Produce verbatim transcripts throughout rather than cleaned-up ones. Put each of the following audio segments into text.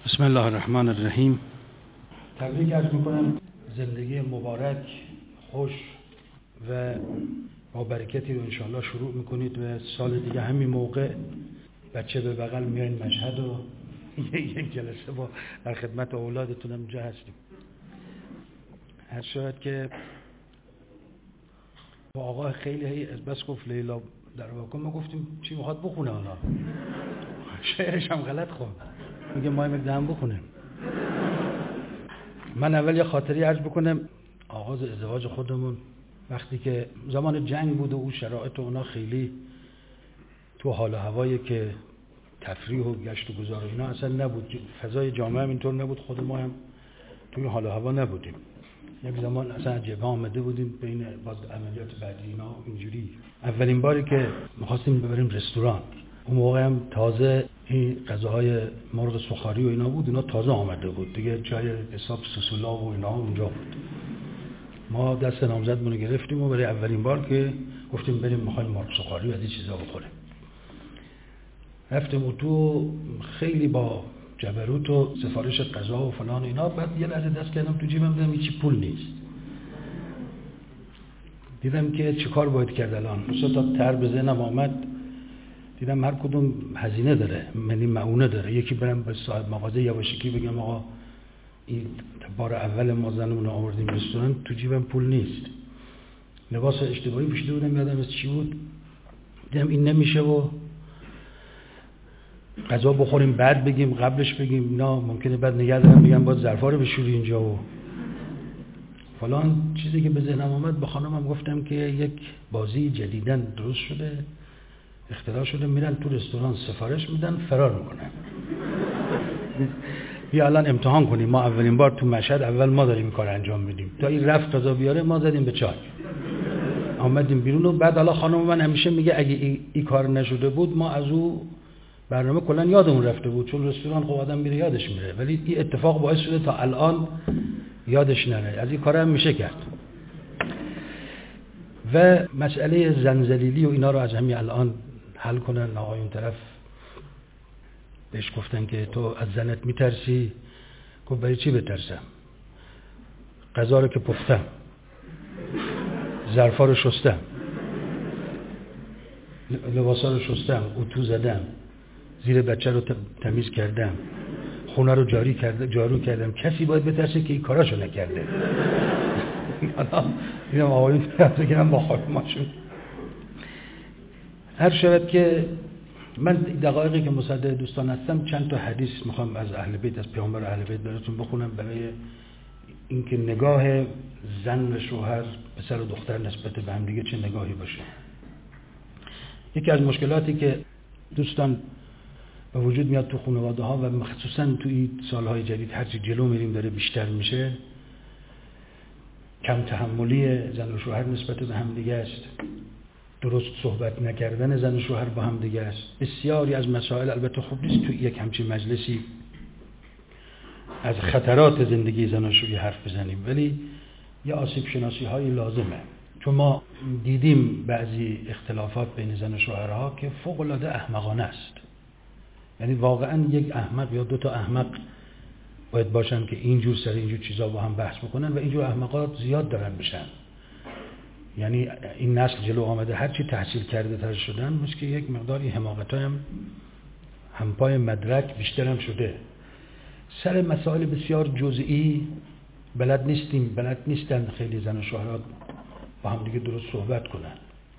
بسم الله الرحمن الرحیم. تبریک عرض میکنم. زندگی مبارک، خوش و با برکتی رو انشاءالله شروع میکنید و سال دیگه همین موقع بچه به بغل میاین مشهد و یک جلسه با در خدمت اولادتون هم اونجا هستیم. هر شاید که با آقا خیلی هی از بس گفت لیلا در واقع ما گفتیم چی میخواد بخونه حالا شعرش هم غلط خوند، میگه ما هم دهم بخونیم. من اول یه خاطری عرض بکنم. آغاز ازدواج خودمون وقتی که زمان جنگ بود و اون شرایط و اونا خیلی تو حال و هوایی که تفریح و گشت و گذار و اینا اصلا نبود، فضای جامعه هم اینطور نبود، خود ما هم توی حال و هوا نبودیم. یک زمان اصلا جبهه آمده بودیم بین باز عملیات بعدی اینا اینجوری. اولین باری که می‌خواستیم ببریم رستوران، اون موقع هم تازه این غذاهای مرغ سوخاری و اینا بود، اینا تازه آمده بود دیگه، جای حساب سوسولا و اینا اونجا بود. ما دست نامزدمون رو گرفتیم و برای اولین بار که گفتیم بریم می‌خوایم مرغ سوخاری و از این چیزا بخوریم. رفتیم و تو خیلی با جبروت و سفارش غذا و فلان اینا. بعد یه لحظه دست کردم تو جیبم، دیدم هیچ پول نیست. دیدم که چه کار باید کرد الان. مثلا تا تر به ذهنم آمد، دیدم هر کدوم هزینه داره، یعنی معونه داره. یکی برم به صاحب مغازه یواشکی بگم آقا این بار اول ما زنمون رو آوردیم رستوران، تو جیبم پول نیست. لباس اشتباهی پوشیده بودم، یادم از چی بود. دیدم این نمیشه و غذا بخوریم بعد بگیم قبلش بگیم اینا ممکنه بعد نگه دارم بگم باید ظرفا رو بشوری اینجا و فلان. چیزی که به ذهنم آمد به خانمم گفتم که یک بازی جدیداً درست شده، اختراع شده، میرن تو رستوران سفارش میدن فرار میکنن. بیا الان امتحان کنیم، ما اولین بار تو مشهد اول ما داریم این کار انجام میدیم. تا این رفت تازه بیاره ما زدیم به چای، آمدیم بیرون. و بعد حالا خانم من همیشه میگه اگه این ای کار نشده بود ما از او برنامه کلا یادمون رفته بود، چون رستوران خب آدم میره یادش میره، ولی این اتفاق باعث شده تا الان یادش نره. از این کار هم میشه کرد. و مسئله زنجلیلی و اینا رو از همین الان حل کنن. آقایون طرف بهش گفتن که تو از زنت میترسی؟ گفت برای چی بترسم؟ غذا رو که پختم، ظرفا رو شستم، لباسا رو شستم، اتو زدم، زیر بچه رو تمیز کردم، خونه رو جاری کردم، جارو کردم. کسی باید بترسه که این کاراشو نکرده. اینم آقایون طرف بگیرم با خانماشون. هر شود که من دقایقی که مصدق دوستان هستم چند تا حدیث میخوام از اهل بیت، از پیامبر اهل بیت براتون بخونم، برای اینکه نگاه زن و شوهر، پسر و دختر نسبت به هم دیگه چه نگاهی باشه. یکی از مشکلاتی که دوستان به وجود میاد تو خانواده ها و مخصوصا تو این سالهای جدید هرچی جلو میریم داره بیشتر میشه، کم تحملی زن و شوهر نسبت به هم دیگه است، درست صحبت نکردن زن و شوهر با هم دیگه است. بسیاری از مسائل، البته خوب نیست تو یک همچین مجلسی از خطرات زندگی زن و شوهر حرف بزنیم، ولی یه آسیب شناسی های لازمه. چون ما دیدیم بعضی اختلافات بین زن و شوهرها که فوق العاده احمقانه است. یعنی واقعا یک احمق یا دو تا احمق باید باشن که اینجور سر اینجور چیزا با هم بحث بکنن و اینجور احمقات زیاد دارن میشن. یعنی این نسل جلو آمده هرچی تحصیل کرده تر شدن، مثل که یک مقداری حماقت هم همپای مدرک بیشتر هم شده. سر مسائل بسیار جزئی بلد نیستیم، بلد نیستن خیلی زن و شوهرها با هم دیگه درست صحبت کنن.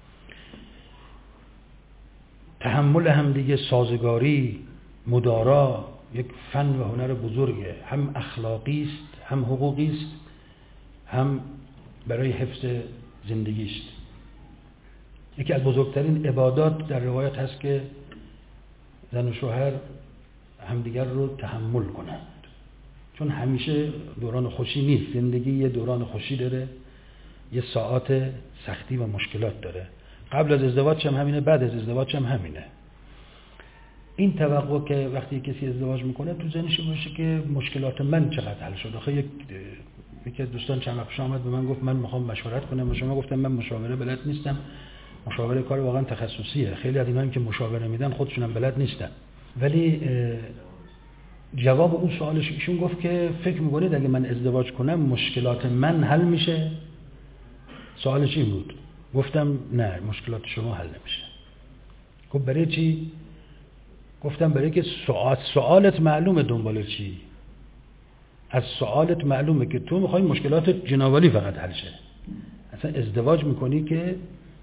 تحمل هم دیگه، سازگاری، مدارا یک فن و هنر بزرگه، هم اخلاقی است، هم حقوقی است، هم برای حفظ زندگی است. یکی از بزرگترین عبادات در روایت هست که زن و شوهر همدیگر رو تحمل کنند، چون همیشه دوران خوشی نیست. زندگی یه دوران خوشی داره، یه ساعات سختی و مشکلات داره. قبل از ازدواج هم همینه، بعد از ازدواج هم همینه. این توقع که وقتی کسی ازدواج میکنه تو ذهنش باشه که مشکلات من چقدر حل شد. آخه یک یکی از دوستان چند وقت پیش آمد به من گفت من میخوام مشورت کنم با شما. گفتم من مشاوره بلد نیستم، مشاوره کار واقعا تخصصیه. خیلی از اینایی که مشاوره میدن خودشون هم بلد نیستن. ولی جواب اون سوالش ایشون گفت که فکر میکنید اگه من ازدواج کنم مشکلات من حل میشه؟ سوالش این بود. گفتم نه، مشکلات شما حل نمیشه. گفت برای چی؟ گفتم برای که سوال سوالت معلومه دنبال چی. از سوالت معلومه که تو میخوای مشکلات جنابالی فقط حل شه. اصلا ازدواج میکنی که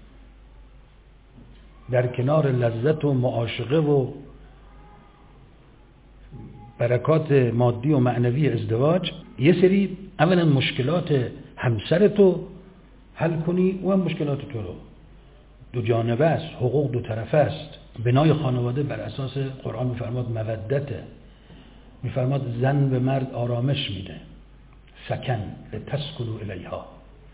در کنار لذت و معاشقه و برکات مادی و معنوی ازدواج یه سری اولا مشکلات همسرتو حل کنی و هم مشکلات تو رو. دو جانبه است، حقوق دو طرفه است. بنای خانواده بر اساس قرآن میفرماد مودته، میفرماد زن به مرد آرامش میده، سکن لتسکنوا الیها.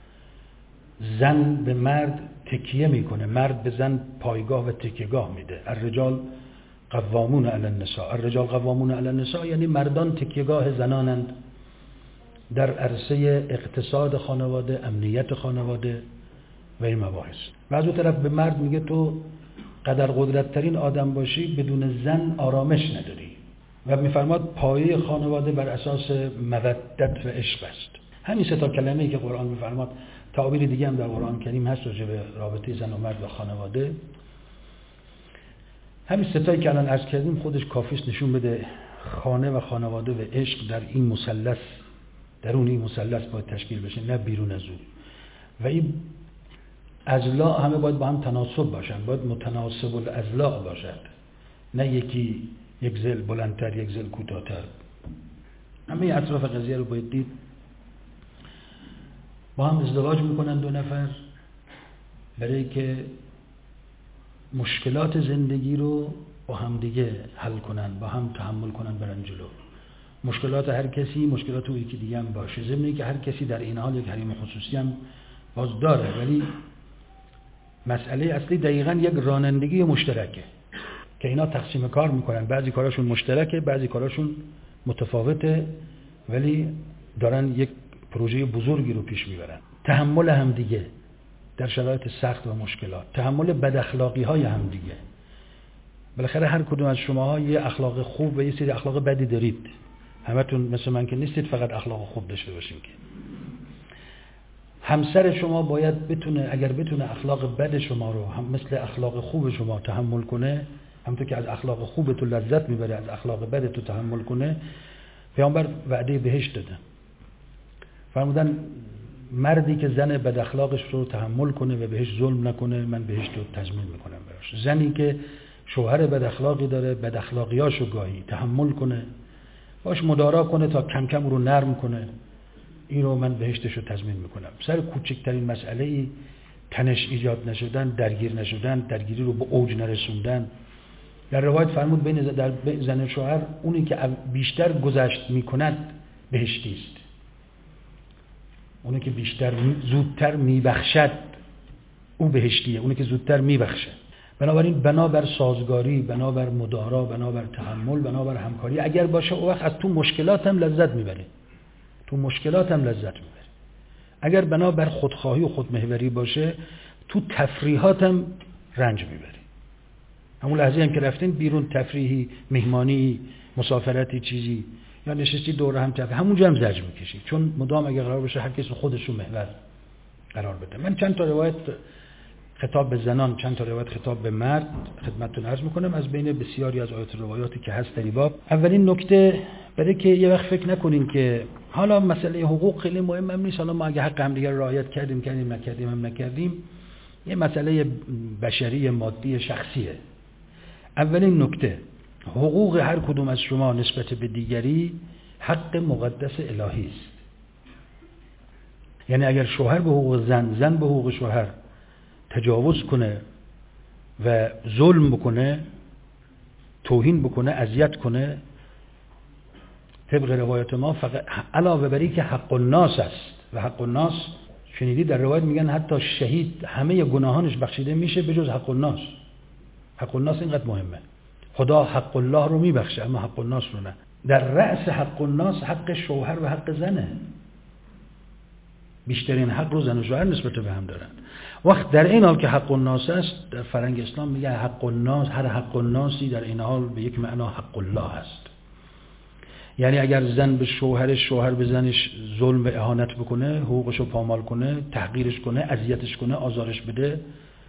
زن به مرد تکیه میکنه، مرد به زن پایگاه و تکیهگاه میده. الرجال قوامون علی النساء، الرجال قوامون علی النساء یعنی مردان تکیهگاه زنانند در عرصه اقتصاد خانواده، امنیت خانواده و این مباحث. و از اون طرف به مرد میگه تو قدر قدرت ترین آدم باشی بدون زن آرامش نداری. و میفرماد پایه خانواده بر اساس مودت و عشق است. همین سه تا کلمه‌ای که قرآن میفرماد، تعابیر دیگه هم در قرآن کریم هست راجع به رابطه زن و مرد و خانواده. همین سه تایی که الان عرض کردیم خودش کافیست نشون بده خانه و خانواده و عشق در این مثلث، درون این مثلث باید تشکیل بشه، نه بیرون از اون. و این اضلاع همه باید با هم تناسب باشن، باید متناسب الاضلاع باشد، نه یکی یک ذیل بلندتر یک ذیل کوتاه‌تر. همه اطراف قضیه رو باید دید. با هم ازدواج میکنن دو نفر برای که مشکلات زندگی رو با هم دیگه حل کنن، با هم تحمل کنن، برن جلو. مشکلات هر کسی مشکلات اون یکی دیگه هم باشه، ضمن که هر کسی در این حال یک حریم خصوصی هم باز داره، ولی مسئله اصلی دقیقاً یک رانندگی مشترکه که اینا تقسیم کار میکنن. بعضی کاراشون مشترکه، بعضی کاراشون متفاوته، ولی دارن یک پروژه بزرگی رو پیش میبرن. تحمل همدیگه در شرایط سخت و مشکلات، تحمل بد اخلاقی های همدیگه. بالاخره هر کدوم از شماها یه اخلاق خوب و یه سری اخلاق بدی دارید. همتون مثل من که نیستید فقط اخلاق خوب داشته باشین که. همسر شما باید بتونه، اگر بتونه اخلاق بد شما رو هم مثل اخلاق خوب شما تحمل کنه، همونطور که از اخلاق خوب تو لذت میبره از اخلاق بد تو تحمل کنه. پیامبر وعده بهشت دادن، فرمودن مردی که زن بد اخلاقش رو تحمل کنه و بهش ظلم نکنه من بهشت رو تضمین میکنم براش. زنی که شوهر بد اخلاقی داره بد اخلاقیاشو گاهی تحمل کنه، باش مدارا کنه تا کم کم رو نرم کنه، این رو من بهشتش رو تضمین میکنم. سر کوچکترین مسئله ای تنش ایجاد نشدن، درگیر نشدن، درگیری رو به اوج نرسوندن. در روایت فرمود بین در زن و شوهر اونی که بیشتر گذشت میکند بهشتی است، اونی که بیشتر زودتر میبخشد او بهشتیه، اونی که زودتر میبخشه. بنابراین بنابر سازگاری، بنابر مدارا، بنابر تحمل، بنابر همکاری اگر باشه، او وقت از تو مشکلات هم لذت میبره، تو مشکلات هم لذت میبره. اگر بنابر خودخواهی و خودمحوری باشه، تو تفریحات هم رنج میبره. همون لحظه هم که رفتین بیرون تفریحی، مهمانی، مسافرتی، چیزی یا نشستی دور هم تفریح، همونجا هم زجر میکشی، چون مدام اگر قرار باشه هر کسی خودش رو محور قرار بده. من چند تا روایت خطاب به زنان، چند تا روایت خطاب به مرد خدمتتون عرض میکنم از بین بسیاری از آیات روایاتی که هست در این باب. اولین نکته برای که یه وقت فکر نکنین که حالا مسئله حقوق خیلی مهم هم نیست، حالا ما اگه حق هم دیگر رعایت کردیم کردیم نکردیم هم نکردیم، یه مسئله بشری مادی شخصیه. اولین نکته، حقوق هر کدوم از شما نسبت به دیگری حق مقدس الهی است. یعنی اگر شوهر به حقوق زن، زن به حقوق شوهر تجاوز کنه و ظلم بکنه، توهین بکنه، اذیت کنه، طبق روایت ما فقط علاوه بر این که حق الناس است و حق الناس شنیدی در روایت میگن حتی شهید همه گناهانش بخشیده میشه به جز حق الناس. حق الناس اینقدر مهمه. خدا حق الله رو میبخشه اما حق الناس رو نه. در رأس حق الناس حق شوهر و حق زنه. بیشترین حق رو زن و شوهر نسبت به هم دارن. وقت در این حال که حق الناس است، در فرهنگ اسلام میگه حق الناس، هر حق الناسی در این حال به یک معنا حق الله است. یعنی اگر زن به شوهرش، شوهر به زنش ظلم و اهانت بکنه، حقوقشو پامال کنه، تحقیرش کنه، اذیتش کنه، آزارش بده،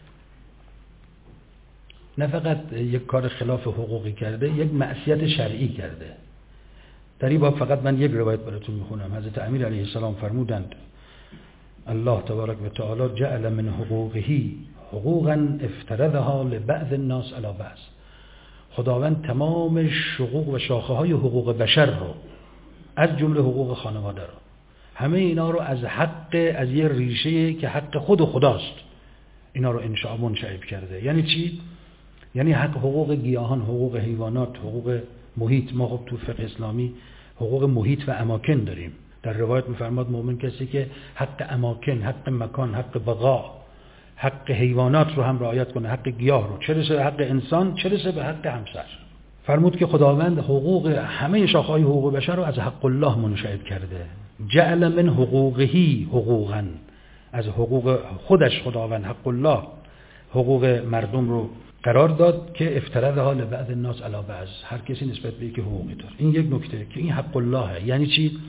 نه فقط یک کار خلاف حقوقی کرده، یک معصیت شرعی کرده. در این باب فقط من یک روایت براتون میخونم. حضرت امیر علیه السلام فرمودند الله تبارک و تعالی جعل من حقوقه حقوقا افترضها لبعض الناس علی بعض. خداوند تمام حقوق و شاخه های حقوق بشر رو، از جمله حقوق خانواده رو، همه اینا رو از حق، از یه ریشه که حق خود خداست، اینا رو انشاء منشعب کرده. یعنی چی؟ یعنی حق حقوق گیاهان، حقوق حیوانات، حقوق محیط. ما خب تو فقه اسلامی حقوق محیط و اماکن داریم. در روایت می‌فرماد مؤمن کسی که حق اماکن، حق مکان، حق بقا، حق حیوانات رو هم رعایت کنه، حق گیاه رو، چه رسه به حق انسان، چه رسه به حق همسر. فرمود که خداوند حقوق همه شاخه‌های حقوق بشر رو از حق الله منشعب کرده. جعل من حقوقه حقوقا، از حقوق خودش خداوند حق الله حقوق مردم رو قرار داد که افترضها لبعض الناس علی بعض، هر کسی نسبت به یکی حقوقی داره. این یک نکته که این حق الله. یعنی چی؟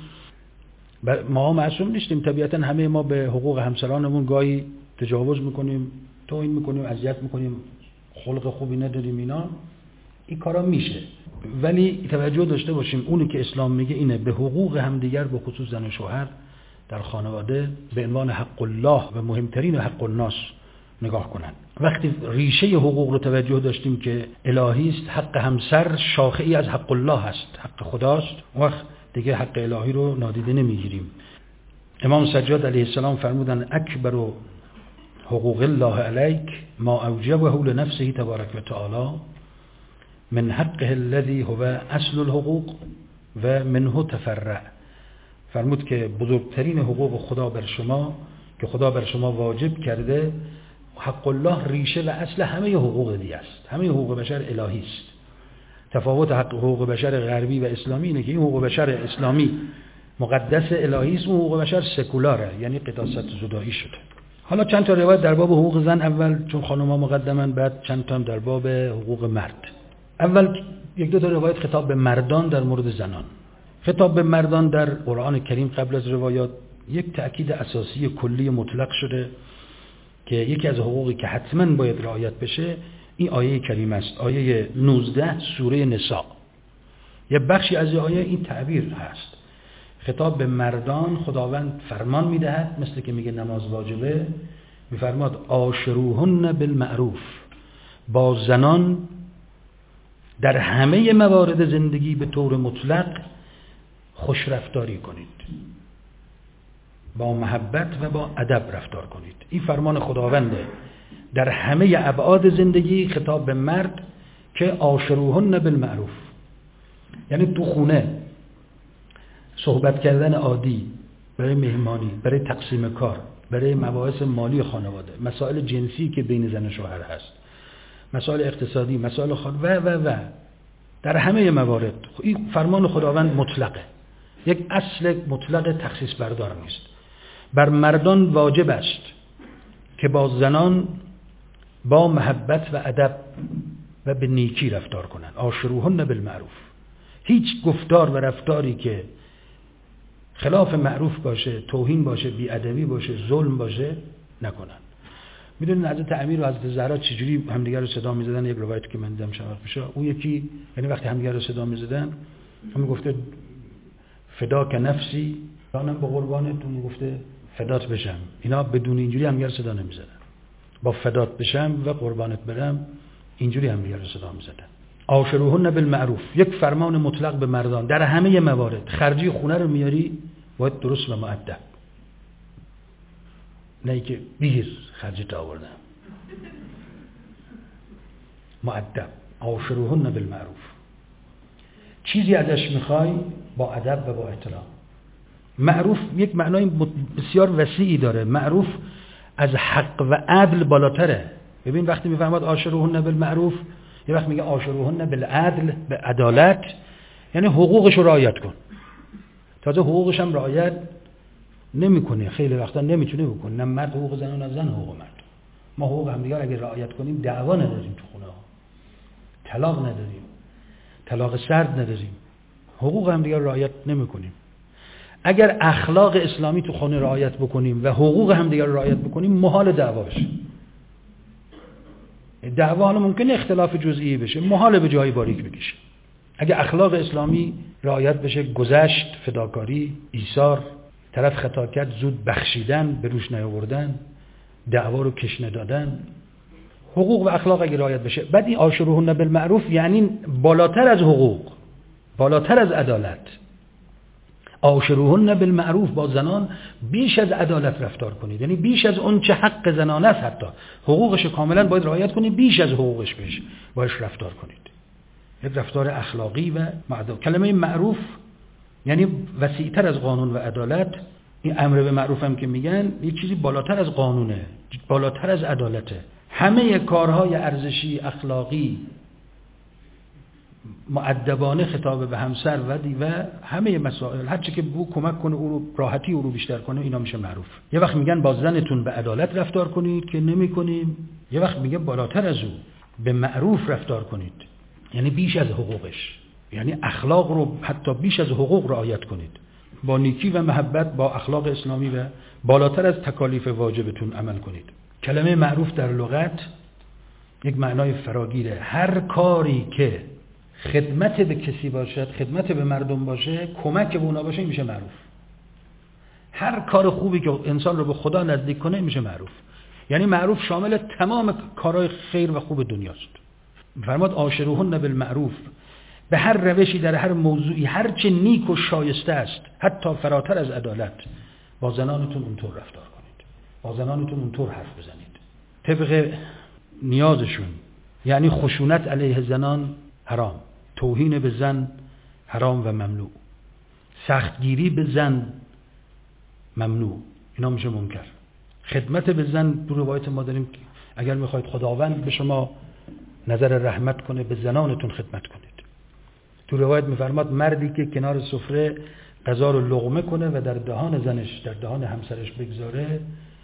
ما معصوم نیستیم، طبیعتا همه ما به حقوق همسرانمون گاهی تجاوز میکنیم، توهین میکنیم، اذیت میکنیم، خلق خوبی نداریم، اینا این کارا میشه. ولی توجه داشته باشیم اونی که اسلام میگه اینه، به حقوق همدیگر به خصوص زن و شوهر در خانواده به عنوان حق الله و مهمترین حق الناس نگاه کنن. وقتی ریشه حقوق رو توجه داشتیم که الهی است، حق همسر شاخه ای از حق الله است، حق خداست، وقت دیگه حق الهی رو نادیده نمیگیریم. امام سجاد علیه السلام فرمودن اکبر حقوق الله علیک ما اوجبه لنفسه تبارک و تعالی من حقه الذي هو اصل الحقوق و منه تفرع. فرمود که بزرگترین حقوق خدا بر شما که خدا بر شما واجب کرده، حق الله ریشه و اصل همه حقوق دیگه است. همه حقوق بشر الهی است. تفاوت حق حقوق بشر غربی و اسلامی اینه که این حقوق بشر اسلامی مقدس الهی است، اون حقوق بشر سکولاره، یعنی قداست زدایی شده. حالا چند تا روایت در باب حقوق زن، اول چون خانم‌ها مقدمن، بعد چند تا در باب حقوق مرد. اول یک دو تا روایت خطاب به مردان در مورد زنان. خطاب به مردان در قرآن کریم قبل از روایات یک تأکید اساسی کلی مطلق شده که یکی از حقوقی که حتما باید رعایت بشه این آیه کریم است، آیه نوزده سوره نساء. یه بخشی از آیه این تعبیر هست، خطاب به مردان. خداوند فرمان میدهد، مثل که میگه نماز واجبه، میفرماد عاشروهن بالمعروف، با زنان در همه موارد زندگی به طور مطلق خوش رفتاری کنید، با محبت و با ادب رفتار کنید. این فرمان خداونده در همه ابعاد زندگی، خطاب به مرد که عاشروهن بالمعروف. یعنی تو خونه صحبت کردن عادی، برای مهمانی، برای تقسیم کار، برای مباحث مالی خانواده، مسائل جنسی که بین زن و شوهر هست، مسائل اقتصادی، مسائل خانواده و و و در همه موارد این فرمان خداوند مطلقه، یک اصل مطلق تخصیص بردار نیست. بر مردان واجب است که با زنان با محبت و ادب و به نیکی رفتار کنند. عاشروهن بالمعروف. هیچ گفتار و رفتاری که خلاف معروف باشه، توهین باشه، بی‌ادبی باشه، ظلم باشه نکنن. میدونین حضرت امیر و حضرت زهرا چجوری همدیگر رو صدا میزدن؟ یک روایت که من دیدم شبق بشه، اون یکی یعنی وقتی همدیگر رو صدا میزدن هم گفته فداک نفسی، جانم به قربانت، اون گفته فدات بشم. اینا بدون اینجوری همدیگر صدا نمیزدن، با فدات بشم و قربانت برم اینجوری همدیگر رو صدا میزدن. عاشروهن بالمعروف، یک فرمان مطلق به مردان در همه موارد. خرجی خونه رو میاری باید درست و مؤدب، نه که بگیر خرجت آوردم، مؤدب. عاشروهن بالمعروف، چیزی ازش میخوای با ادب و با احترام. معروف یک معنای بسیار وسیعی داره. معروف از حق و عدل بالاتره. ببین وقتی میفرماد عاشروهن بالمعروف، یه وقت میگه عاشروهن بالعدل، به عدالت، یعنی حقوقش رو رعایت کن. تازه حقوقش هم رعایت نمیکنه، خیلی وقتا نمیتونه بکنه. نه مرد حقوق زن و نه زن حقوق مرد. ما حقوق هم دیگر اگه رعایت کنیم دعوا نداریم تو خونه ها، طلاق نداریم، طلاق سرد نداریم. حقوق همدیگر رعایت نمی‌کنیم. اگر اخلاق اسلامی تو خانه رعایت بکنیم و حقوق همدیگر رعایت بکنیم محال دعوا بشه. دعوا حالا ممکنه اختلاف جزئی بشه، محال به جای باریک بکشه. اگر اخلاق اسلامی رعایت بشه، گذشت، فداکاری، ایثار، طرف خطا کرد زود بخشیدن، به روش نیاوردن، دعوا رو کشنه دادن، حقوق و اخلاق اگه رعایت بشه. بعد این عاشروهن بالمعروف یعنی بالاتر از حقوق، بالاتر از عدالت. عاشروهن بالمعروف، با زنان بیش از عدالت رفتار کنید، یعنی بیش از اون چه حق زنانه است، حتی حقوقش کاملا باید رعایت کنید، بیش از حقوقش بهش باش رفتار کنید. یک رفتار اخلاقی و معروف. کلمه معروف یعنی وسیع‌تر از قانون و عدالت. این امر به معروف هم که میگن یک چیزی بالاتر از قانونه، بالاتر از عدالته. همه کارهای ارزشی، اخلاقی، مؤدبانه خطاب به همسر و دی و همه مسائل، هر چی که بو کمک کنه او رو راحتی او رو بیشتر کنه، اینا میشه معروف. یه وقت میگن با زنتون به عدالت رفتار کنید که نمی‌کنیم، یه وقت میگه بالاتر از او به معروف رفتار کنید، یعنی بیش از حقوقش، یعنی اخلاق رو حتی بیش از حقوق رعایت کنید، با نیکی و محبت، با اخلاق اسلامی و بالاتر از تکالیف واجبتون عمل کنید. کلمه معروف در لغت یک معنای فراگیره. هر کاری که خدمت به کسی باشد، خدمت به مردم باشه، کمک به اونا باشه، میشه معروف. هر کار خوبی که انسان رو به خدا نزدیک کنه میشه معروف. یعنی معروف شامل تمام کارهای خیر و خوب دنیاست. فرماد عاشروهن بالمعروف، به هر روشی، در هر موضوعی، هر چه نیک و شایسته است، حتی فراتر از عدالت، با زنانتون اونطور رفتار کنید، با زنانتون اونطور حرف بزنید، طبق نیازشون. یعنی خشونت علیه زنان حرام، توهین به زن حرام و ممنوع، سختگیری به زن ممنوع، اینا میشه منکر. خدمت به زن، دو روایت ما داریم اگر میخواید خداوند به شما نظر رحمت کنه، به زنانتون خدمت کنید. تو روایت میفرماد مردی که کنار سفره غذا رو لقمه کنه و در دهان زنش، در دهان همسرش بگذاره،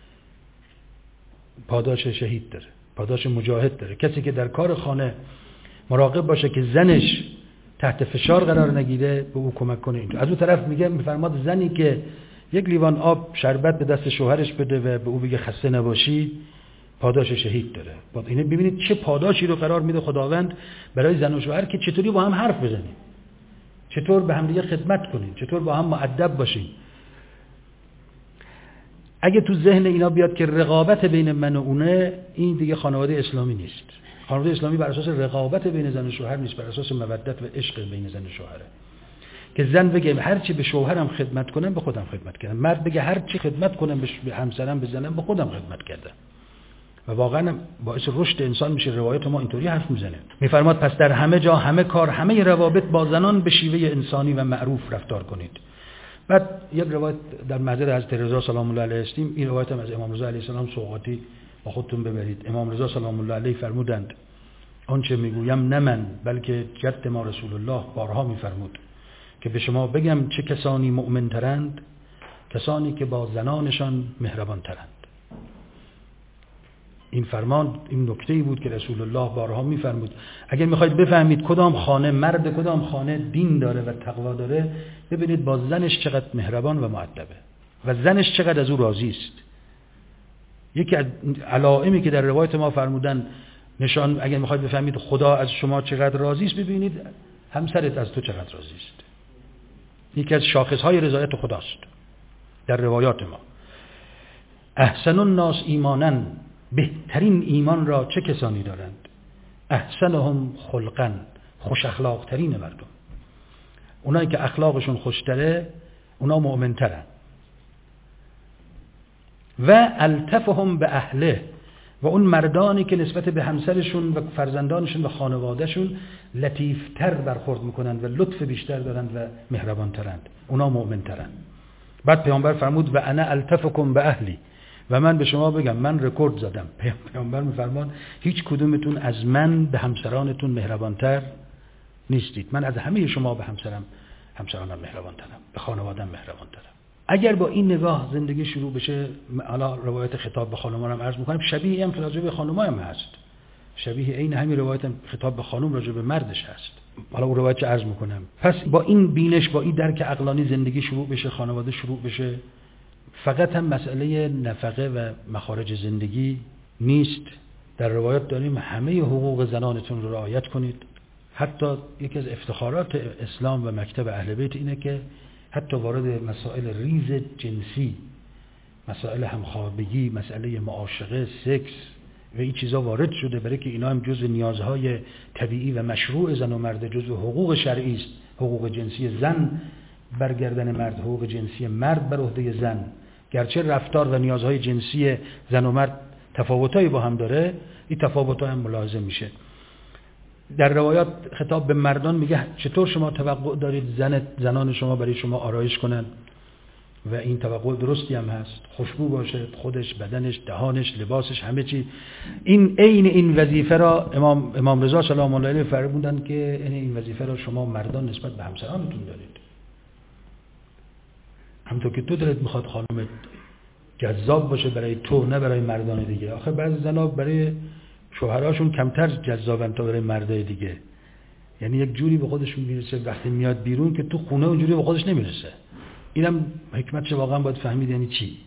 پاداش شهید داره، پاداش مجاهد داره. کسی که در کار خانه مراقب باشه که زنش تحت فشار قرار نگیره، به او کمک کنه. اینجا از اون طرف میگه، میفرماد زنی که یک لیوان آب شربت به دست شوهرش بده و به او بگه خسته نباشی، پاداش شهید داره. بعد اینه ببینید چه پاداشی رو قرار میده خداوند برای زن و شوهر که چطوری با هم حرف بزنید، چطور به هم دیگه خدمت کنید، چطور با هم مؤدب باشید. اگه تو ذهن اینا بیاد که رقابت بین من و اونه، این دیگه خانواده اسلامی نیست. خانواده اسلامی بر اساس رقابت بین زن و شوهر نیست، بر اساس مودت و عشق بین زن و شوهره. که زن بگه هر چی به شوهرم خدمت کنم به خودم خدمت کردم، مرد بگه هر چی خدمت کنم به همسرم، به زنم، به خودم خدمت کردم. و واقعا باعث رشد انسان میشه. روایت ما اینطوری حرف میزنه. میفرماد پس در همه جا، همه کار، همه روابط با زنان به شیوه انسانی و معروف رفتار کنید. بعد یک روایت در محضر حضرت رضا سلام الله علیه هستیم، این روایت هم از امام رضا علیه السلام سوغاتی با خودتون ببرید. امام رضا سلام الله علیه فرمودند آنچه میگویم نه من بلکه جد ما رسول الله بارها میفرمود که به شما بگم چه کسانی مؤمن ترند؟ کسانی که با زنانشان مهربان ترند. این فرمان، این نکته‌ای بود که رسول الله بارها میفرمود. اگر میخواید بفهمید کدام خانه، مرد کدام خانه دین داره و تقوا داره، ببینید با زنش چقدر مهربان و مؤدبه و زنش چقدر از او راضی است. یکی از علائمی که در روایت ما فرمودن نشان، اگر میخواید بفهمید خدا از شما چقدر راضی است، ببینید همسرت از تو چقدر راضی است. یکی از شاخصهای رضایت خداست در روایات ما. احسن الناس ایمانا، بهترین ایمان را چه کسانی دارند؟ احسنهم خلقا، خوش اخلاق ترین مردم. اونایی که اخلاقشون خوشتره اونا مؤمن‌ترن. و الطفهم به اهله، و اون مردانی که نسبت به همسرشون و فرزندانشون و خانوادهشون لطیفتر برخورد میکنند و لطف بیشتر دارند و مهربانترند، اونا مؤمن‌ترن. بعد پیامبر فرمود و انا الطفکم به اهلی، و من به شما بگم من رکورد زدم. پیامبر میفرمان هیچ کدومتون از من به همسرانتون مهربانتر نیستید. من از همه شما به همسرم همسرانم مهربانترم، به خانواده‌ام مهربانترم. اگر با این نگاه زندگی شروع بشه، حالا روایت خطاب به خانم‌ها هم عرض می‌کنم، شبیه هم راجع به خانم‌ها هم هست. شبیه این همین روایت هم خطاب به خانم راجع به مردش هست. حالا اون روایت عرض میکنم. پس با این بینش، با این درک عقلانی زندگی شروع بشه، خانواده شروع بشه. فقط هم مسئله نفقه و مخارج زندگی نیست. در روایت داریم همه حقوق زنانتون رو رعایت کنید. حتی یکی از افتخارات اسلام و مکتب اهل بیت اینه که حتی وارد مسائل ریز جنسی، مسائل همخوابگی، مسئله معاشقه، سکس و این چیزا وارد شده، برای که اینا هم جزء نیازهای طبیعی و مشروع زن و مرد، جزء حقوق شرعی است. حقوق جنسی زن برگردن مرد، حقوق جنسی مرد بر عهده زن. گرچه رفتار و نیازهای جنسی زن و مرد تفاوتایی با هم داره، این تفاوت‌ها هم ملاحظه میشه. در روایات خطاب به مردان میگه چطور شما توقع دارید زن زنان شما برای شما آرایش کنن و این توقع درستی هم هست، خوشبو باشه، خودش، بدنش، دهانش، لباسش، همه چی. این عین این وظیفه را امام امام رضا سلام الله علیه فرمودند که این وظیفه را شما مردان نسبت به همسرانتون دارید. همونطور که تو دلت میخواد خانمت جذاب باشه برای تو، نه برای مردان دیگه. آخه بعضی زنا برای شوهراشون کمتر جذابن تا برای مردای دیگه. یعنی یک جوری به خودشون میرسه وقتی میاد بیرون که تو خونه اونجوری به خودش نمیرسه. اینم حکمتش واقعا باید فهمید یعنی چی.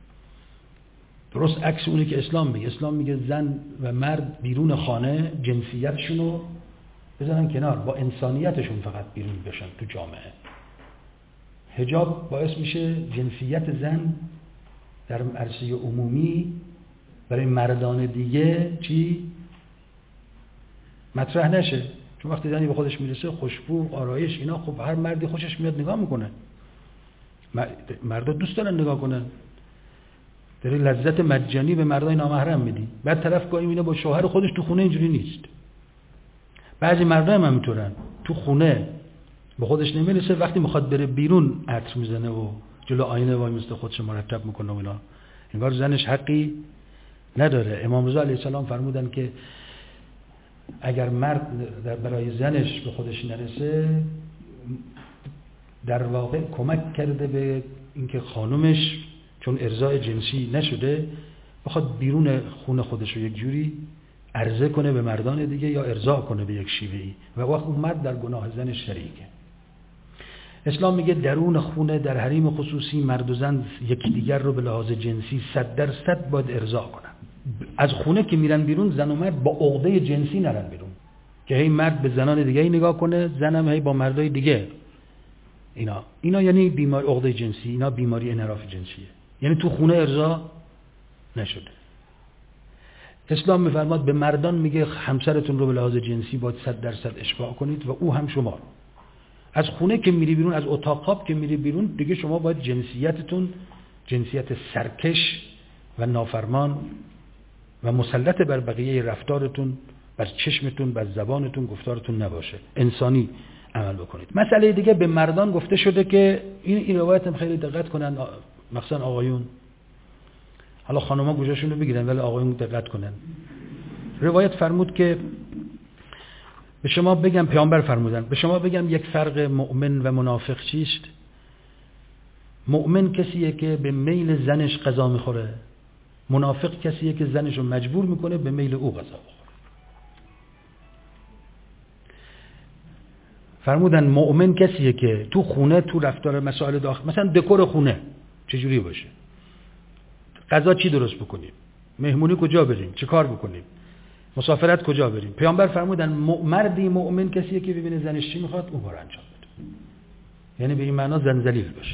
درست عکس اونی که اسلام میگه. اسلام میگه زن و مرد بیرون خانه جنسیتشون رو بذارن کنار، با انسانیتشون فقط بیرون بشن تو جامعه. حجاب باعث میشه جنسیت زن در عرصه عمومی برای مردان دیگه چی؟ مطرح نشه. چون وقتی زنی به خودش میرسه، خوشبو، آرایش، اینا خب هر مردی خوشش میاد نگاه میکنه. مردا دوست دارن نگاه کنن. داری لذت مجانی به مردای نامحرم میدی. بعد طرف گاهی میبینه با شوهر خودش تو خونه اینجوری نیست. بعضی مردا هم همینطورن. تو خونه به خودش نمیرسه، وقتی میخواد بره بیرون عطر میزنه و جلو آینه وای میسته خودش مرتب میکنه و اینا. انگار زنش حقی نداره. امام رضا علیه السلام فرمودن که اگر مرد برای زنش به خودش نرسه، در واقع کمک کرده به اینکه خانومش چون ارضاء جنسی نشده بخواد بیرون خونه خودش رو یک جوری عرضه کنه به مردان دیگه یا ارضاء کنه به یک شیوهی و وقت اون مرد در گناه زنش شریکه. اسلام میگه درون خونه در حریم خصوصی مرد و زن یکدیگر رو به لحاظ جنسی صد درصد باید ارضاء کنن. از خونه که میرن بیرون زن و مرد با عقده جنسی نرن بیرون که هی مرد به زنان دیگه نگاه کنه، زنم هی با مردای دیگه. اینا اینا یعنی بیماری عقده جنسی، اینا بیماری انحراف جنسیه. یعنی تو خونه ارضاء نشده. اسلام میفرماد به مردان میگه همسرتون رو به لحاظ جنسی باید صد درصد اشباع کنید و او هم شما رو. از خونه که میری بیرون، از اتاق خواب که میری بیرون، دیگه شما باید جنسیتتون جنسیت سرکش و نافرمان و مسلط بر بقیه رفتارتون، بر چشمتون، بر زبانتون، گفتارتون نباشه. انسانی عمل بکنید. مسئله دیگه به مردان گفته شده که این این روایت هم خیلی دقت کنن، مخصوصا آقایون. حالا خانم‌ها گوشاشون رو بگیرن ولی آقایون دقت کنن. روایت فرمود که به شما بگم، پیامبر فرمودن به شما بگم یک فرق مؤمن و منافق چیست؟ مؤمن کسیه که به میل زنش غذا میخوره. منافق کسیه که زنش رو مجبور میکنه به میل او غذا بخوره. فرمودن مؤمن کسیه که تو خونه، تو رفتار مسائل داخل، مثلا دکور خونه چجوری باشه، غذا چی درست بکنیم، مهمونی کجا بریم، چه کار بکنیم، مسافرت کجا بریم. پیامبر فرمودن مردی مؤمن کسیه که ببینه زنش چی میخواد اون کارو انجام بده. یعنی به این معنا زن ذلیل باشه.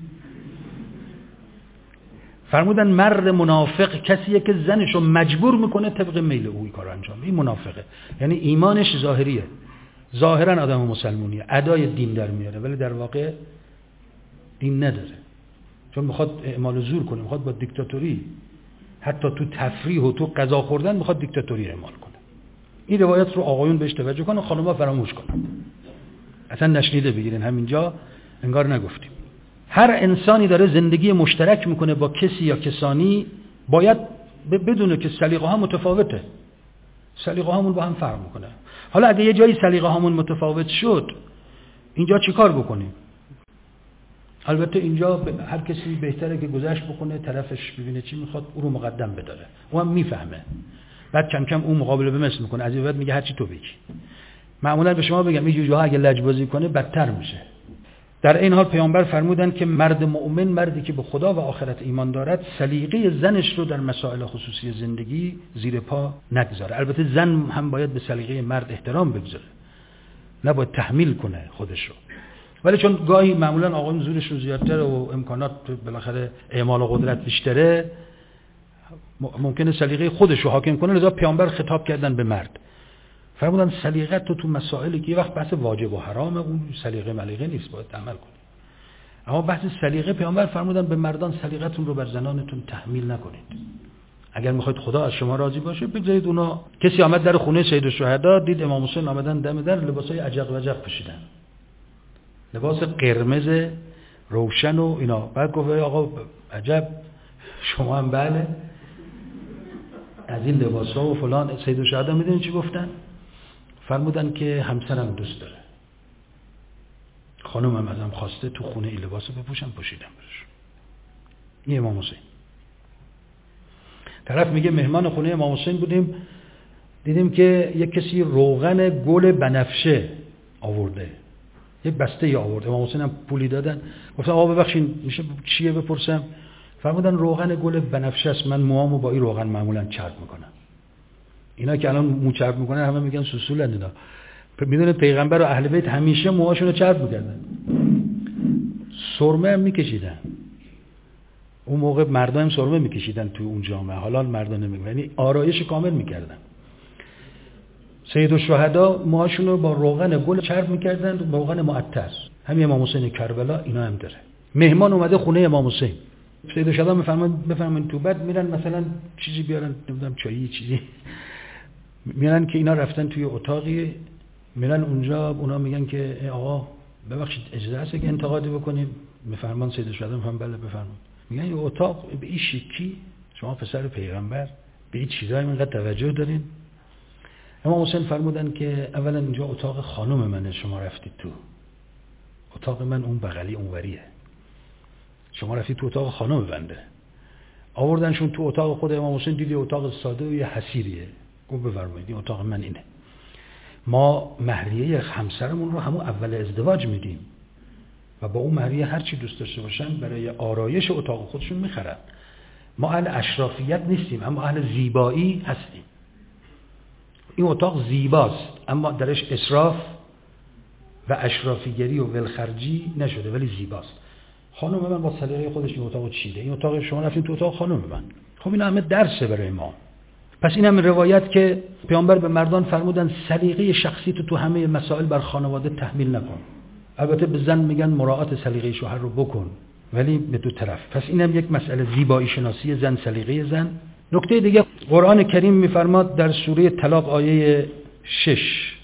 فرمودن مرد منافق کسیه که زنشو مجبور میکنه طبق میل او کارو انجام بده. این منافقه. یعنی ایمانش ظاهریه، ظاهرا آدم مسلمونیه، ادای دین در میاره ولی در واقع دین نداره، چون میخواد اعمال زور کنه، میخواد با دیکتاتوری، حتی تو تفریح و تو غذا خوردن میخواد دیکتاتوری اعمال کنه. این روایت رو آقایون بهش توجه کنن، خانم‌ها فراموش کنن، اصلا نشنیده بگیرین، همینجا انگار نگفتیم. هر انسانی داره زندگی مشترک میکنه با کسی یا کسانی، باید بدونه که سلیقه ها متفاوته، سلیقه هامون با هم فرق میکنه. حالا اگه یه جایی سلیقه هامون متفاوت شد، اینجا چیکار بکنیم؟ البته اینجا هر کسی بهتره که گذشت بکنه، طرفش ببینه چی میخواد، او رو مقدم بداره، او هم میفهمه. بعد کم کم اون مقابله به مثل میکنه، از این بعد میگه هر چی تو بگی. معمولا به شما بگم این جوجه‌ها اگه لجبازی کنه بدتر میشه. در این حال پیامبر فرمودن که مرد مؤمن، مردی که به خدا و آخرت ایمان دارد، سلیقه زنش رو در مسائل خصوصی زندگی زیر پا نگذاره. البته زن هم باید به سلیقه مرد احترام بگذاره، نباید تحمیل کنه خودش رو. ولی چون گاهی معمولا آقایون زورش رو زیادتره و امکانات بالاخره اعمال و قدرت بیشتره، ممکنه سلیقه خودش رو حاکم کنه. لذا پیامبر خطاب کردن به مرد، فرمودن سلیقت تو تو مسائلی که یه وقت بحث واجب و حرامه، اون سلیقه ملیقه نیست، باید عمل کنی. اما بحث سلیقه، پیامبر فرمودن به مردان سلیقتون رو بر زنانتون تحمیل نکنید. اگر میخواید خدا از شما راضی باشه بگذارید اونا. کسی آمد در خونه سید الشهدا، دید امام حسین آمدن دم در، لباسای عجق و عجق پوشیدن، لباس قرمز روشن و اینا. بعد گفت آقا عجب، شما هم بله از این لباسا و فلان. سید الشهدا میدونید چی گفتن؟ فرمودن که همسرم دوست داره، خانمم ازم خواسته تو خونه این لباسو بپوشم، پوشیدم برش. این امام حسین. طرف میگه مهمان خونه امام حسین بودیم، دیدیم که یک کسی روغن گل بنفشه آورده، یک بسته ای آورده. امام حسین هم پولی دادن. گفتن آقا ببخشید میشه چیه بپرسم؟ فرمودن روغن گل بنفشه است، من موامو با این روغن معمولا چرب میکنم. اینا که الان مو چرب میکنن همه میگن سوسولن اینا. میدونه پیغمبر و اهل بیت همیشه موهاشون رو چرب میکردن، سرمه هم میکشیدن. اون موقع مردان هم سرمه میکشیدن تو اون جامعه، حالا مردان نمیگن، یعنی آرایش کامل میکردن. سید الشهدا موهاشون رو با روغن گل چرب میکردن، با روغن معطر. همین امام حسین کربلا اینا هم داره. مهمان اومده خونه امام حسین، سید الشهدا میفرمایند بفرمایید تو، بعد میرن مثلا چیزی بیارن، نمیدونم چایی چیزی، میرن که اینا رفتن توی اتاقی، میرن اونجا، اونا میگن که آقا ببخشید اجازه هست که انتقادی بکنیم؟ میفرمان سید الشهدا میفرمان بله بفرمایید. میگن این اتاق به این شیکی، شما پسر پیغمبر به این چیزایی اینقدر توجه دارین؟ امام حسین فرمودن که اولا اینجا اتاق خانم منه، شما رفتید تو. اتاق من اون بغلی اونوریه، شما رفتید تو اتاق خانم بنده. آوردنشون تو اتاق خود امام حسین، دیدی اتاق ساده و یه حسیریه. گفت بفرمایید این اتاق من اینه. ما مهریه همسرمون رو همون اول ازدواج میدیم و با اون مهریه هر چی دوست داشته باشن برای آرایش اتاق خودشون میخرن. ما اهل اشرافیت نیستیم، اما اهل زیبایی هستیم. این اتاق زیباست اما درش اسراف و اشرافیگری و ولخرجی نشده، ولی زیباست. خانم من با سلیقه خودش این اتاقو چیده، این اتاق شما رفتین تو اتاق خانم من. خب این همه درسه برای ما. پس این هم روایت که پیامبر به مردان فرمودن سلیقه شخصی تو تو همه مسائل بر خانواده تحمیل نکن. البته به زن میگن مراعات سلیقه شوهر رو بکن، ولی به دو طرف. پس اینم یک مسئله زیبایی شناسی زن، سلیقه زن. نکته دیگه قرآن کریم میفرماد در سوره طلاق آیه شش،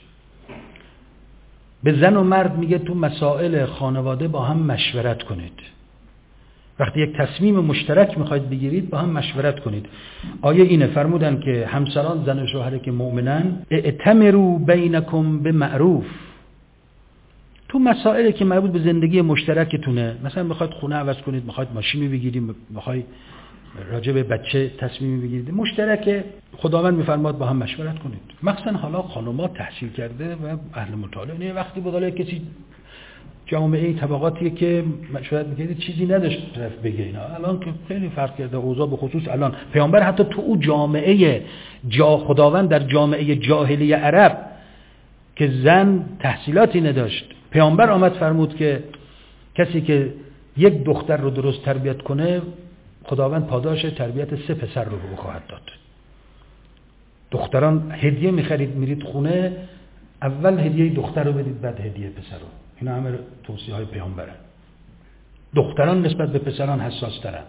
به زن و مرد میگه تو مسائل خانواده با هم مشورت کنید. وقتی یک تصمیم مشترک میخواید بگیرید با هم مشورت کنید. آیه اینه، فرمودن که همسران زن و شوهر که مؤمنن ائتمروا بینکم بمعروف. تو مسائلی که مربوط به زندگی مشترکتونه، مثلا میخواید خونه عوض کنید، میخواید ماشینی بگیرید، میخواید راجع به بچه تصمیمی بگیرید مشترک، خداوند میفرماد با هم مشورت کنید. مثلا حالا خانم‌ها تحصیل کرده و اهل مطالعه، نه وقتی بداله کسی جامعه طبقاتیه که مشورت می‌کنه چیزی نداشت طرف بگه اینا. الان که خیلی فرق کرده اوضاع، به خصوص الان پیامبر حتی تو اون جامعه جا خداوند در جامعه جاهلی عرب که زن تحصیلاتی نداشت، پیامبر آمد فرمود که کسی که یک دختر رو درست تربیت کنه خداوند پاداش تربیت سه پسر رو به خواهد داد. دختران هدیه می‌خرید میرید خونه، اول هدیه دختر رو بدید بعد هدیه پسر رو. اینا همه توصیه های پیامبره. دختران نسبت به پسران حساس ترن.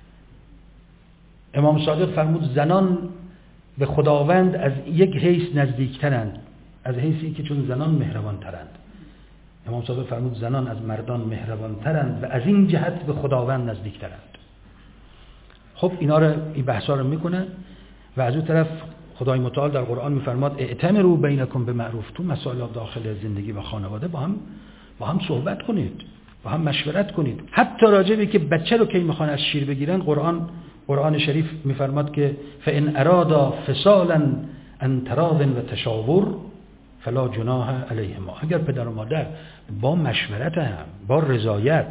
امام صادق فرمود زنان به خداوند از یک حیث نزدیکترند، از حیثی که چون زنان مهربان ترند. امام صادق فرمود زنان از مردان مهربان ترند و از این جهت به خداوند نزدیک ترند. خب اینا رو این بحثا رو میکنه و از اون طرف خدای متعال در قرآن میفرماد ائتمروا بینکم بمعروف. تو مسائل داخل زندگی و خانواده با هم با هم صحبت کنید، با هم مشورت کنید. حتی راجع به که بچه رو کی میخوان از شیر بگیرن، قرآن قرآن شریف میفرماد که فإن ارادا فصالا عن تراض و تشاور فلا جناح علیهما. اگر پدر و مادر با مشورت هم با رضایت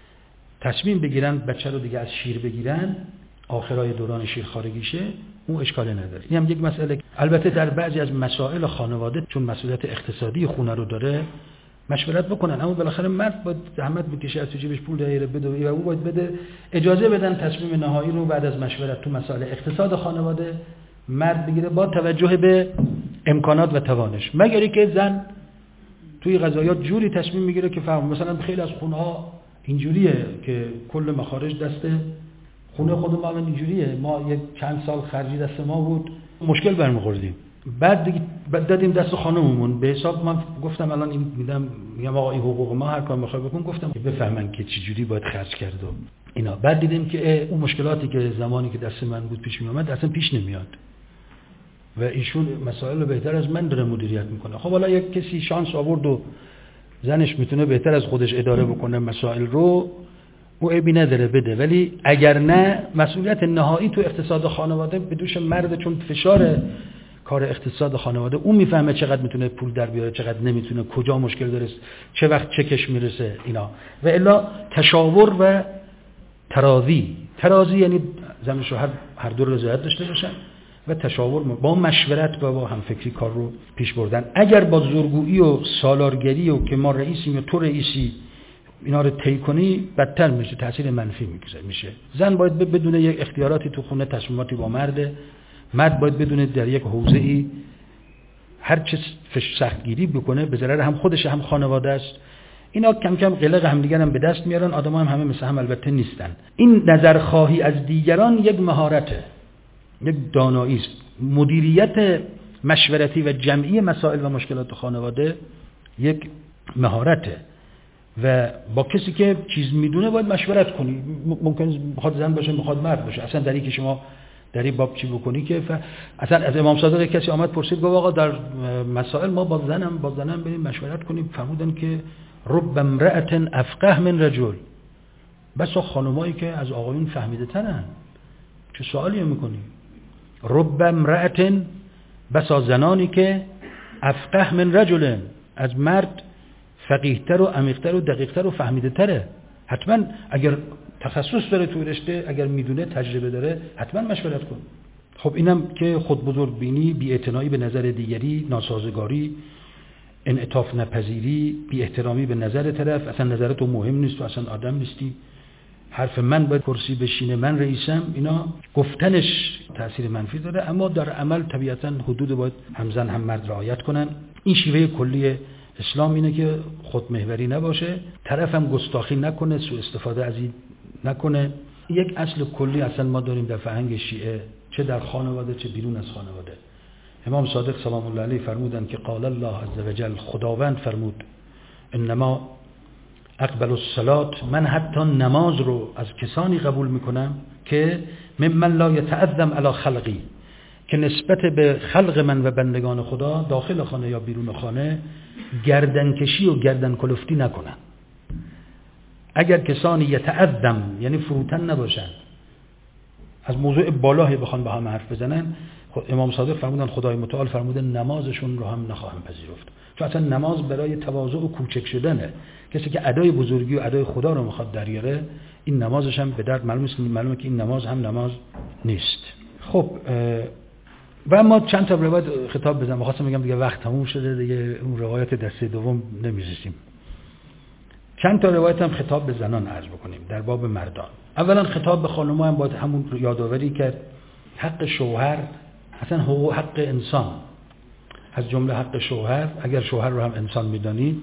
تصمیم بگیرن بچه رو دیگه از شیر بگیرن آخرای دوران شیرخوارگیشه، اون اشکالی نداره. این هم یک مسئله. البته در بعضی از مسائل خانواده چون مسئولیت اقتصادی خونه رو داره مشورت بکنن، اما بالاخره مرد باید زحمت بکشه از تو جیبش پول دایره بده و او باید بده اجازه بدن تصمیم نهایی رو بعد از مشورت تو مسائل اقتصاد خانواده مرد بگیره با توجه به امکانات و توانش، مگر اینکه زن توی قضايا جوری تصمیم میگیره که فهم. مثلا خیلی از خونه ها اینجوریه که کل مخارج دست خونه خود ما الان اینجوریه، ما یک چند سال خرجی دست ما بود مشکل برمیخوردیم، بعد دیگه بعد دادیم دست خانممون به حساب. من گفتم الان این میدم میگم آقا این حقوق ما هر کار میخوای بکن، گفتم بفهمن که چه جوری باید خرج کرد و اینا. بعد دیدیم که اون مشکلاتی که زمانی که دست من بود پیش میومد اصلا پیش نمیاد و ایشون مسائل رو بهتر از من داره مدیریت میکنه. خب حالا یک کسی شانس آورد و زنش میتونه بهتر از خودش اداره بکنه مسائل رو، او عیبی نداره بده، ولی اگر نه مسئولیت نهایی تو اقتصاد خانواده به دوش مرد، چون فشار کار اقتصاد خانواده اون میفهمه چقدر میتونه پول در بیاره چقدر نمیتونه، کجا مشکل داره، چه وقت چکش میرسه اینا. و الا تشاور و تراضی، تراضی یعنی زن و شوهر هر دو رضایت داشته باشن و تشاور با مشورت و با همفکری کار رو پیش بردن. اگر با زورگویی و سالارگری و که ما رئیسیم یا تو رئیسی اینا رو طی کنی بدتر میشه، تاثیر منفی میشه. زن باید بدونه یک اختیاراتی تو خونه، تصمیماتی با مرده، مرد باید بدونه در یک حوزه‌ای هر چه سختگیری بکنه به ضرر هم خودش هم خانواده است. اینا کم کم قلق همدیگر هم به دست میارن. آدم‌ها هم همه مثل هم البته نیستن. این نظرخواهی از دیگران یک مهارته، یک دانایی است. مدیریت مشورتی و جمعی مسائل و مشکلات خانواده یک مهارته و با کسی که چیز میدونه باید مشورت کنی. ممکن میخواد زن باشه میخواد مرد باشه، اصلا در این که شما در این باب چی بکنی که ف... اصلا از امام صادق کسی آمد پرسید گفت آقا در مسائل ما با زنم با زنم بریم مشورت کنیم، فرمودن که رب امرأة افقه من رجل، بسا خانمایی که از آقایون فهمیده ترن. چه سوالی میکنی؟ رب امرأة، بسا زنانی که افقه من رجل، از مرد فقیه‌تر و عمیق‌تر و دقیق‌تر و فهمیده تره. حتما اگر تخصص داره توی رشته، اگر میدونه تجربه داره، حتما مشورت کن. خب اینم که خود بزرگ بینی، بی‌اعتنایی به نظر دیگری، ناسازگاری، انعطاف نپذیری، بی احترامی به نظر طرف، اصلا نظر تو مهم نیست، تو اصلا آدم نیستی، حرف من باید کرسی بشینه، من رئیسم، اینا گفتنش تأثیر منفی داره. اما در عمل طبیعتا حدود باید هم زن هم مرد رعایت کنن. این شیوه کلی اسلام اینه که خودمحوری نباشه، طرف هم گستاخی نکنه، سوء استفاده از این نکنه. یک اصل کلی اصلا ما داریم در فرهنگ شیعه، چه در خانواده چه بیرون از خانواده. امام صادق سلام الله علیه فرمودن که قال الله عز وجل، خداوند فرمود انما اقبل الصلات، من حتی نماز رو از کسانی قبول میکنم که ممن لا یتعظم علی خلقی، که نسبت به خلق من و بندگان خدا داخل خانه یا بیرون خانه گردنکشی و گردن کلفتی نکنن. اگر کسانی یتعظم یعنی فروتن نباشن، از موضوع بالایی بخوان با هم حرف بزنن، امام صادق فرمودن خدای متعال فرموده نمازشون رو هم نخواهم پذیرفت. چون اصلا نماز برای تواضع و کوچک شدنه. کسی که ادای بزرگی و ادای خدا رو میخواد دریاره، این نمازش هم به درد معلومه معلومه که این نماز هم نماز نیست. خب و ما چند تا روایت خطاب بزنم، می‌خواستم بگم دیگه وقت تموم شده دیگه، اون روایت دسته دوم نمی‌رسیم. چند تا روایت هم خطاب به زنان عرض بکنیم در باب مردان. اولا خطاب به خانم‌ها هم باید همون یادآوری کرد، حق شوهر اصلا حقوق حق انسان، از جمله حق شوهر، اگر شوهر رو هم انسان می‌دانید،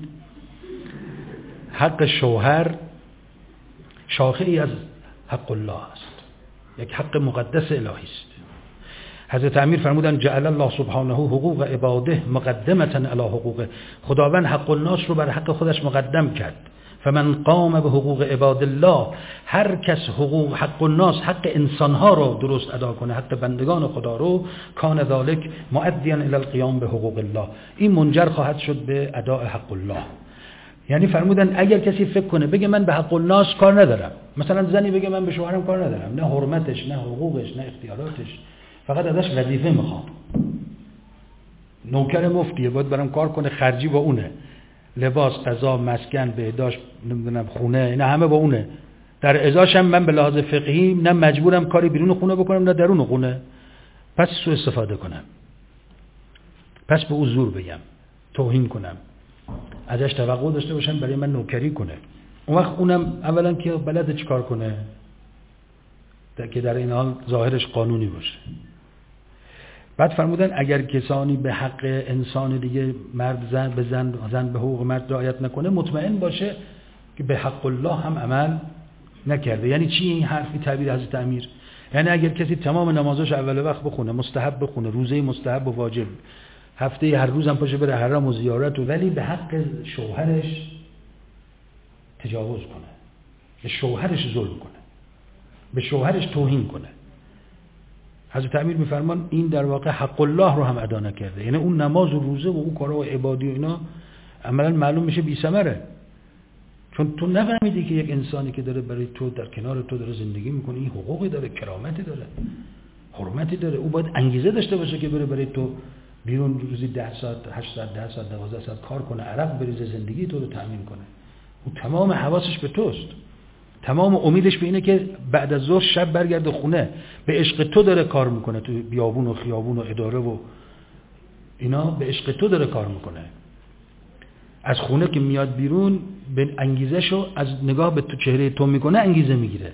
حق شوهر شاخه‌ای از حق الله است، یک حق مقدس الهی است. حضرت امیر فرمودن جعل الله سبحانه حقوق عباده مقدمة علی حقوقه، خداوند حق الناس رو بر حق خودش مقدم کرد. فمن قام به حقوق عباد الله، هر کس حقوق حق الناس حق انسانها رو درست ادا کنه، حق بندگان خدا رو، کان ذلک مؤدیا الی القیام به حقوق الله، این منجر خواهد شد به اداء حق الله. یعنی فرمودن اگر کسی فکر کنه بگه من به حق الناس کار ندارم، مثلا زنی بگه من به شوهرم کار ندارم، نه حرمتش، نه حقوقش، نه اختیاراتش، فقط ازش وظیفه میخوام، نوکر مفتیه باید برام کار کنه، خرجی با اونه، لباس، غذا، مسکن، بهداشت، نمیدونم خونه، اینا همه با اونه، در ازاش هم من به لحاظ فقهی نه مجبورم کاری بیرون خونه بکنم نه درون خونه، پس سوء استفاده کنم، پس به او زور بگم، توهین کنم، ازش توقع داشته باشم برای من نوکری کنه. اون وقت اونم اولا که بلده چی کار کنه که در این حال ظاهرش قانونی باشه. بعد فرمودن اگر کسانی به حق انسان دیگه، مرد زن به زن، زن به حقوق مرد رعایت نکنه، مطمئن باشه که به حق الله هم عمل نکرده. یعنی چی این حرفی تعبیر حضرت امیر؟ یعنی اگر کسی تمام نمازاش اول وقت بخونه، مستحب بخونه، روزه مستحب و واجب، هفته هر روزم پاشه بره حرم و زیارت، و ولی به حق شوهرش تجاوز کنه، به شوهرش ظلم کنه، به شوهرش توهین کنه، حضرت امیر میفرمان این در واقع حق الله رو هم ادا نکرده. یعنی اون نماز و روزه و اون کارها و عبادی و اینا عملا معلوم میشه بی ثمره، چون تو نفهمیدی که یک انسانی که داره برای تو در کنار تو داره زندگی میکنه این حقوقی داره، کرامتی داره، حرمتی داره، او باید انگیزه داشته باشه که بره برای تو بیرون روزی ده ساعت، هشت ساعت، ده ساعت، دوازده ساعت کار کنه، عرق بریزه، زندگی تو رو تأمین کنه. او تمام حواسش به توست، تمام امیدش به اینه که بعد از ظهر شب برگرده خونه، به عشق تو داره کار میکنه، تو بیابون و خیابون و اداره و اینا به عشق تو داره کار میکنه. از خونه که میاد بیرون به انگیزهشو از نگاه به تو چهره تو میکنه انگیزه میگیره.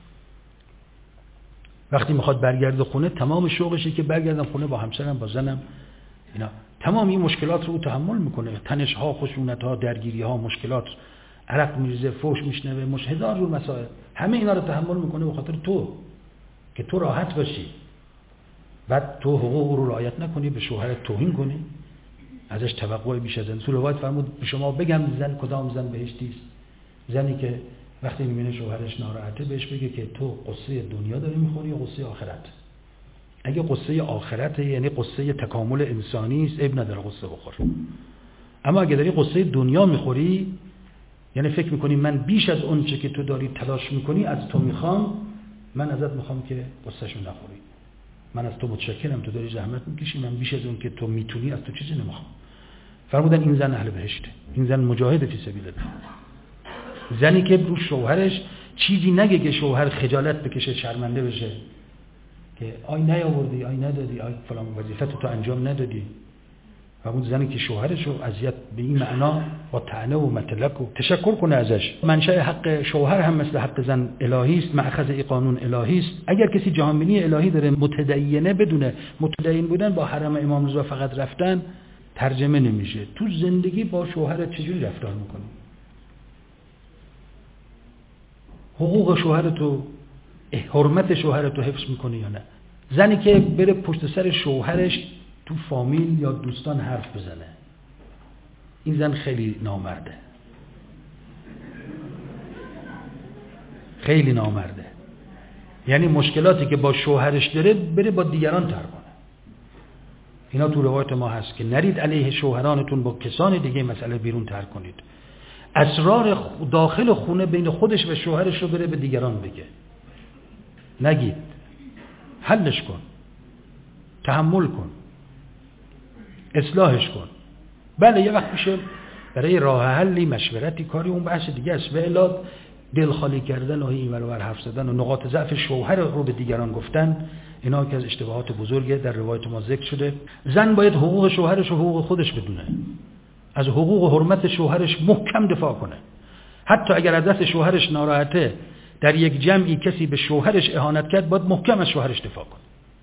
وقتی میخواد برگرده خونه تمام شوقشه که برگردم خونه با همسرم، با زنم، اینا تمام این مشکلات رو او تحمل میکنه، تنش ها، خشونت ها، درگیری ها، مشکلات، عرق میریزه، فوش میشنوه، مش هزار جور مسائل، همه اینا رو تحمل میکنه به خاطر تو، که تو راحت باشی. بعد تو حقوق رو رعایت نکنی، به شوهرت توهین کنی، ازش توقع بیش از این. تو روایت فرمود به شما بگم زن کدام زن بهشتی است؟ زنی که وقتی میبینه شوهرش ناراحته بهش بگه که تو قصه دنیا داری میخوری یا قصه آخرت. اگه قصه آخرت یعنی قصه تکامل انسانی است، عیب نداره قصه بخور. اما اگه داری قصه دنیا میخوری، یعنی فکر میکنی من بیش از اون چه که تو داری تلاش میکنی از تو میخوام، من ازت میخوام که قصهشو نخوری. من از تو متشکرم، تو داری زحمت میکشی، من بیش از اون که تو میتونی از تو چیزی نمیخوام. فرمودن این زن اهل بهشته، این زن مجاهد فی سبیل الله. زنی که رو شوهرش چیزی نگه که شوهر خجالت بکشه، شرمنده بشه که آی نیاوردی، آی ندادی، آی فلان وظیفت تو انجام ندادی. و اون زنی که شوهرش رو اذیت به این معنا با طعنه و مطلق و تشکر کنه ازش. منشأ حق شوهر هم مثل حق زن الهی است، مأخذ این قانون الهی است. اگر کسی جهانبینی الهی داره متدینه، بدونه متدین بودن با حرم امام رضا فقط رفتن ترجمه نمیشه. تو زندگی با شوهرت چجوری رفتار میکنی؟ حقوق شوهرتو، حرمت شوهرتو حفظ میکنی یا نه؟ زنی که بره پشت سر شوهرش تو فامیل یا دوستان حرف بزنه، این زن خیلی نامرده، خیلی نامرده. یعنی مشکلاتی که با شوهرش داره بره با دیگران تر کنه. اینا تو روایت ما هست که نرید علیه شوهرانتون با کسان دیگه مسئله بیرون تر کنید. اسرار داخل خونه بین خودش و شوهرش رو بره به دیگران بگه، نگید، حلش کن، تحمل کن، اصلاحش کن. بله یه وقت میشه برای راه حلی مشورتی کاری، اون بحث دیگه است. به الا دل خالی کردن و این ور ور حرف زدن و نقاط ضعف شوهر رو به دیگران گفتن، اینا که از اشتباهات بزرگه در روایت ما ذکر شده. زن باید حقوق شوهرش و حقوق خودش بدونه، از حقوق و حرمت شوهرش محکم دفاع کنه. حتی اگر از دست شوهرش ناراحته، در یک جمعی کسی به شوهرش اهانت کرد، باید محکم از شوهرش دفاع کنه.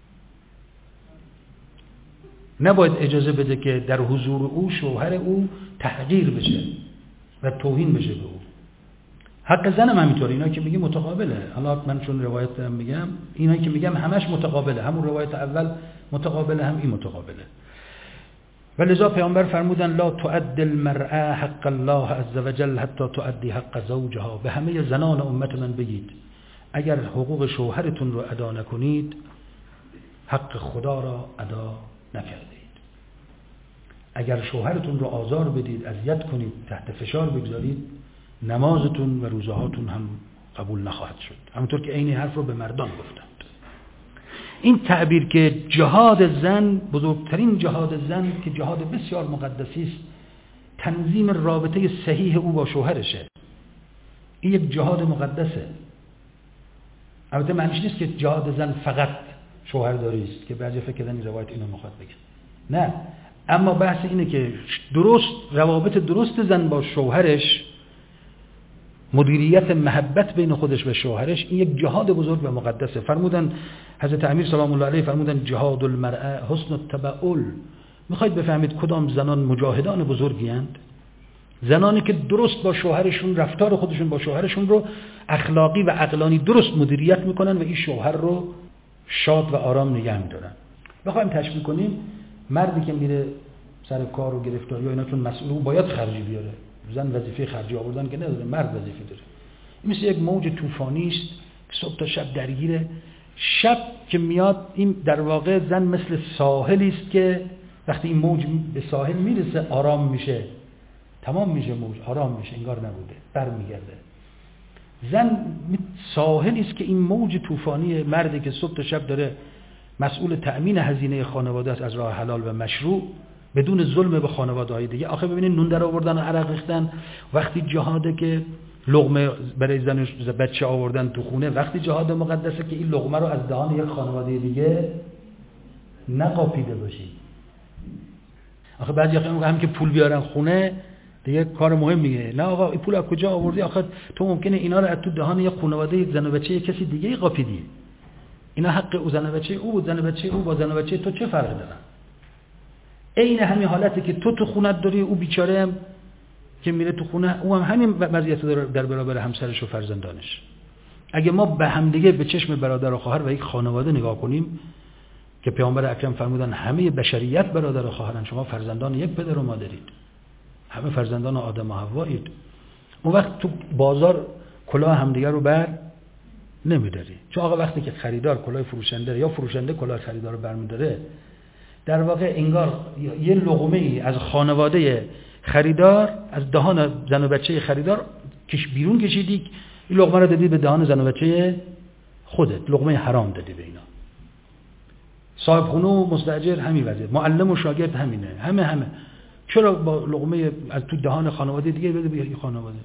نباید اجازه بده که در حضور او شوهر او تحقیر بشه و توهین بشه به او. حق زن هم همینطور. اینا که میگه متقابله. حالا من چون روایت هم میگم، اینا که میگم همش متقابله، همون روایت اول متقابله، هم این متقابله. ولذا پیامبر فرمودن لا تؤدي المرأة حق الله عز وجل حتی تؤدي حق زوجها. به همه زنان امت من بگید اگر حقوق شوهرتون رو ادا نکنید، حق خدا را ادا نکردید. اگر شوهرتون رو آزار بدید، اذیت کنید، تحت فشار بگذارید، نمازتون و روزهاتون هم قبول نخواهد شد. همونطور که عین حرف رو به مردان گفتند. این تعبیر که جهاد زن، بزرگترین جهاد زن که جهاد بسیار مقدسی است، تنظیم رابطه صحیح او با شوهرشه. این یک جهاد مقدسه. البته معنیش نیست که جهاد زن فقط شوهرداری است که بعضی فکر کردن این روایت اینو میخواد بگه. نه، اما بحث اینه که درست روابط درست زن با شوهرش، مدیریت محبت بین خودش و شوهرش، این یک جهاد بزرگ و مقدسه. فرمودن حضرت امیر سلام الله علیه، فرمودن جهاد المرأه حسن التبعل. میخواید بفهمید کدام زنان مجاهدان بزرگی اند؟ زنانی که درست با شوهرشون، رفتار خودشون با شوهرشون رو اخلاقی و عقلانی درست مدیریت میکنن و این شوهر رو شاد و آرام نگه میدارن. بخوایم تشبیه کنیم، مردی که میره سر کار و گرفتاری و اینا، چون مسئول او باید خرجی بیاره، زن وظیفه خرجی آوردن که نداره، مرد وظیفه داره. این مثل یک موج طوفانی است که صبح تا شب درگیره. شب که میاد، این در واقع زن مثل ساحلی است که وقتی این موج به ساحل میرسه آرام میشه، تمام میشه موج، آرام میشه، انگار نبوده، برمیگرده. زن ساحلی است که این موج طوفانی مردی که صبح تا شب داره مسئول تأمین هزینه خانواده است از راه حلال و مشروع، بدون ظلم به خانواده‌های دیگه. آخه ببینید نون در آوردن و عرق ریختن وقتی جهاده، که لقمه برای زن و بچه آوردن تو خونه وقتی جهاد مقدسه، که این لقمه رو از دهان یک خانواده دیگه نقاپیده باشی. آخه بعضی وقتا هم که پول بیارن خونه دیگه کار مهم میگه، نه آقا این پول از کجا آوردی؟ آخه تو ممکنه اینا رو از تو دهان یک خانواده، یک زن و بچه یک کسی دیگه قاپیدی. اینا حق او، زن و بچه او بود، زن و بچه او با زن و بچه تو چه فرقی دارن؟ عین همین حالتی که تو تو خونت داری، او بیچاره هم که میره تو خونه، او هم همین وضعیت داره در برابر همسرش و فرزندانش. اگه ما به هم دیگه به چشم برادر و خواهر و یک خانواده نگاه کنیم که پیامبر اکرم فرمودن همه بشریت برادر و خواهرن، شما فرزندان یک پدر و مادرید، همه فرزندان آدم و حوایید. اون وقت تو بازار کلاه همدیگه رو بر نمیداری. چون آقا وقتی که خریدار کلاه فروشنده یا فروشنده کلاه خریدار رو برمیداره، در واقع انگار یه لقمه ای از خانواده خریدار، از دهان زن و بچه خریدار کش بیرون کشیدی، این لقمه رو دادی به دهان زن و بچه خودت، لقمه حرام دادی به اینا. صاحب خونه و مستاجر همین وضعیت، معلم و شاگرد همینه، همه همه چرا با لقمه از تو دهان خانواده دیگه بده به این خانواده؟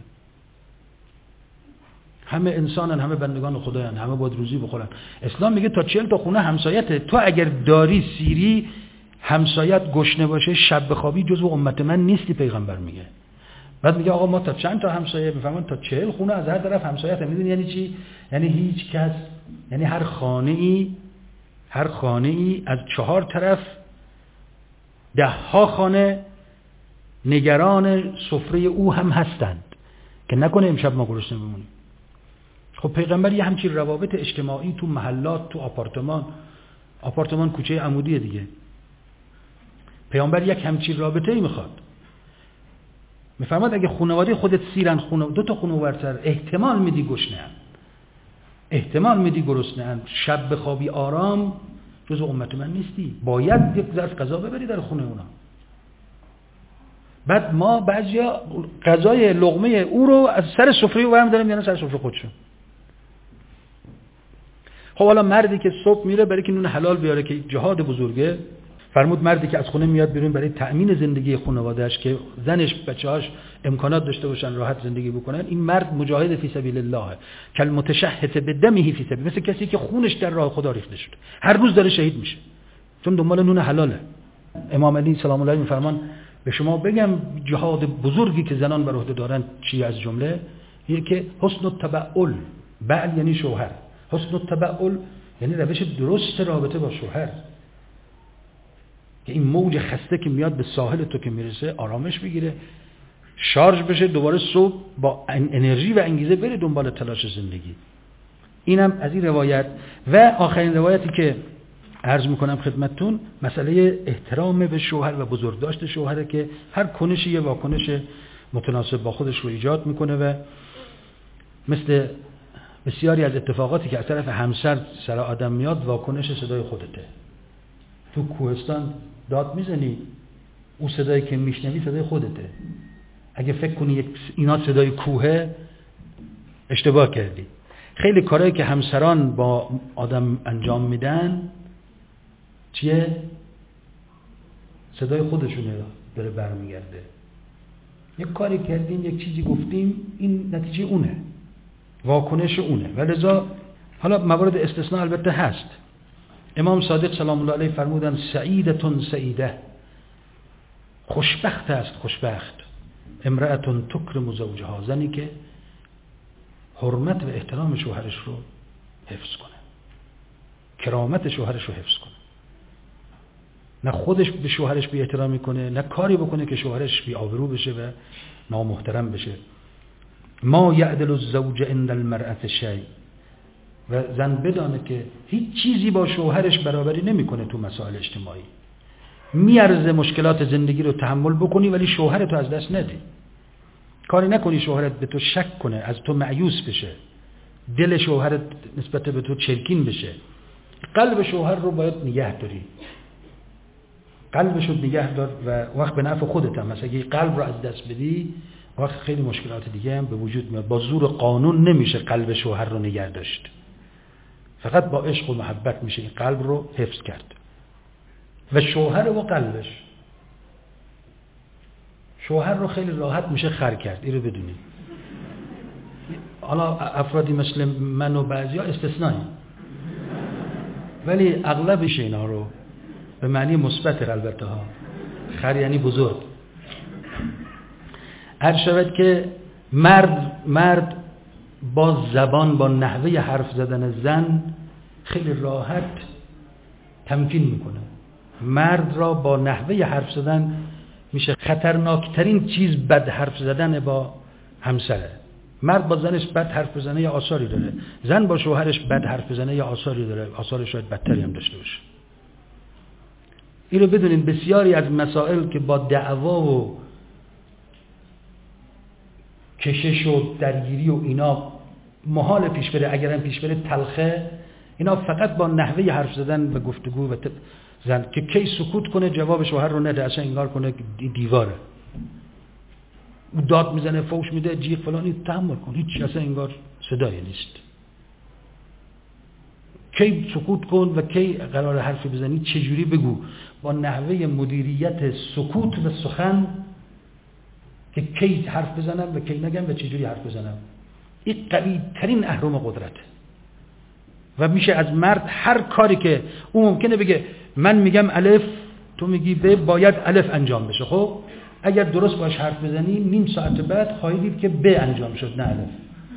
همه انسانن، همه بندگان خدایان، همه باید روزی بخورن. اسلام میگه تا چهل تا خونه همسایته، تو اگر داری سیری همسایت گشنه باشه شب بخوابی جزو امت من نیستی، پیغمبر میگه. بعد میگه آقا ما تا چند تا همسایه؟ میفهمن تا چهل خونه از هر طرف همسایت. میدونی یعنی چی؟ یعنی هیچ کس، یعنی هر خانه ای هر خانه ای از چهار طرف ده ها خانه نگران سفره او هم هستند که نکنه امشب ما گرسنه بمونیم. خب پیغمبر یه همچین روابط اجتماعی تو محلات، تو آپارتمان، آپارتمان کوچه عمودیه دیگه، پیامبر یک همچین رابطه‌ای میخواد. میفرماد اگه خانواده خودت سیرن، خونه دو تا خونه ورتر، احتمال میدی گشنه‌ام، احتمال میدی گرسنه‌ام، شب بخوابی آرام، جزو امت من نیستی، باید یک ظرف غذا ببری در خونه اونا. بعد ما بعضیا غذای لقمه او رو از سر سفره او برمی‌داریم میارن سر سفره خودشون. خب حالا مردی که صبح میره برای که نون حلال بیاره که جهاد بزرگه، فرمود مردی که از خونه میاد بیرون برای تأمین زندگی خانواده‌اش که زنش بچه‌هاش امکانات داشته باشن راحت زندگی بکنن، این مرد مجاهد فی سبیل الله، کل متشهت بدمه فی سبیل، مثل کسی که خونش در راه خدا ریخته شده، هر روز داره شهید میشه چون دنبال نون حلاله. امام علی سلام الله علیه میفرمان به شما بگم جهاد بزرگی که زنان بر عهده دارن چی از جمله؟ اینه که حسن التبعل، بعل یعنی شوهر، حسن التبعل یعنی روش درست رابطه با شوهر، که این موج خسته که میاد به ساحل تو که میرسه آرامش بگیره، شارژ بشه، دوباره صبح با انرژی و انگیزه بره دنبال تلاش زندگی. اینم از این روایت. و آخرین روایتی که عرض میکنم خدمتتون، مسئله احترام به شوهر و بزرگداشت شوهره که هر کنشی یه واکنش متناسب با خودش رو ایجاد میکنه و مثل بسیاری از اتفاقاتی که از طرف همسر سر آدم میاد، واکنش صدای خودته. تو کوهستان داد میزنی، اون صدایی که میشنوی صدای خودته. اگه فکر کنی یک اینا صدای کوهه، اشتباه کردی. خیلی کارهایی که همسران با آدم انجام میدن چیه؟ صدای خودشونه داره برمیگرده. یک کاری کردیم، یک چیزی گفتیم، این نتیجه اونه، واکنش اونه. ولذا حالا موارد استثناء البته هست. امام صادق سلام الله علیه فرمودن سعیدتون سعیده، خوشبخت است خوشبخت، امرأتون تکرم زوجها، زنی که حرمت و احترام شوهرش رو حفظ کنه، کرامت شوهرش رو حفظ کنه، نه خودش به شوهرش بی احترامی کنه، نه کاری بکنه که شوهرش بی آبرو بشه و نامحترم بشه. ما یعدل الزوج عند المرأة شیء، و زن بدانه که هیچ چیزی با شوهرش برابری نمیکنه تو مسائل اجتماعی. میارزه مشکلات زندگی رو تحمل بکنی ولی شوهرتو از دست ندی. کاری نکنی شوهرت به تو شک کنه، از تو مایوس بشه، دل شوهرت نسبت به تو چرکین بشه. قلب شوهر رو باید نگه داری، قلبش رو نگه دار و وقت به نفع خودت هم. مثلا اگه قلب رو از دست بدی وقت خیلی مشکلات دیگه هم به وجود میاد. با زور قانون نمیشه قلب شوهر رو نگه داشت، فقط با عشق و محبت میشه این قلب رو حفظ کرد. و شوهر و قلبش، شوهر رو خیلی راحت میشه خر کرد، این رو بدونید. حالا افرادی مثل من و بعضیا استثنایی، ولی اغلبش اینا رو به معنی مثبت البته ها، خر یعنی بزرگ. هر شود که مرد مرد با زبان، با نحوه حرف زدن زن خیلی راحت تمکین میکنه. مرد را با نحوه حرف زدن میشه خطرناکترین چیز بد حرف زدن با همسره. مرد با زنش بد حرف بزنه یا آثاری داره، زن با شوهرش بد حرف بزنه یا آثاری داره، آثار شاید بدتری هم داشته باشه. این رو بدونین بسیاری از مسائل که با دعوا و کشش و درگیری و اینا محال پیش بره، اگرم پیش بره تلخه، اینا فقط با نحوه حرف زدن و گفتگو و زن که کی سکوت کنه جواب شوهر رو نده، اصلا انگار کنه دیواره، او داد میزنه، فوش میده، جیغ فلانی، تحمل کن، هیچ، اصلا انگار صدایی نیست. کی سکوت کن و کی قرار حرفی بزنی چجوری بگو، با نحوه مدیریت سکوت و سخن که کی حرف بزنم و کی نگم و چجوری حرف بزنم. این قوی ترین اهرم قدرته و میشه از مرد هر کاری که اون ممکنه بگه من میگم الف تو میگی ب، باید الف انجام بشه. خب اگر درست باش حرف بزنی نیم ساعت بعد خواهی دید که ب انجام شد نه الف.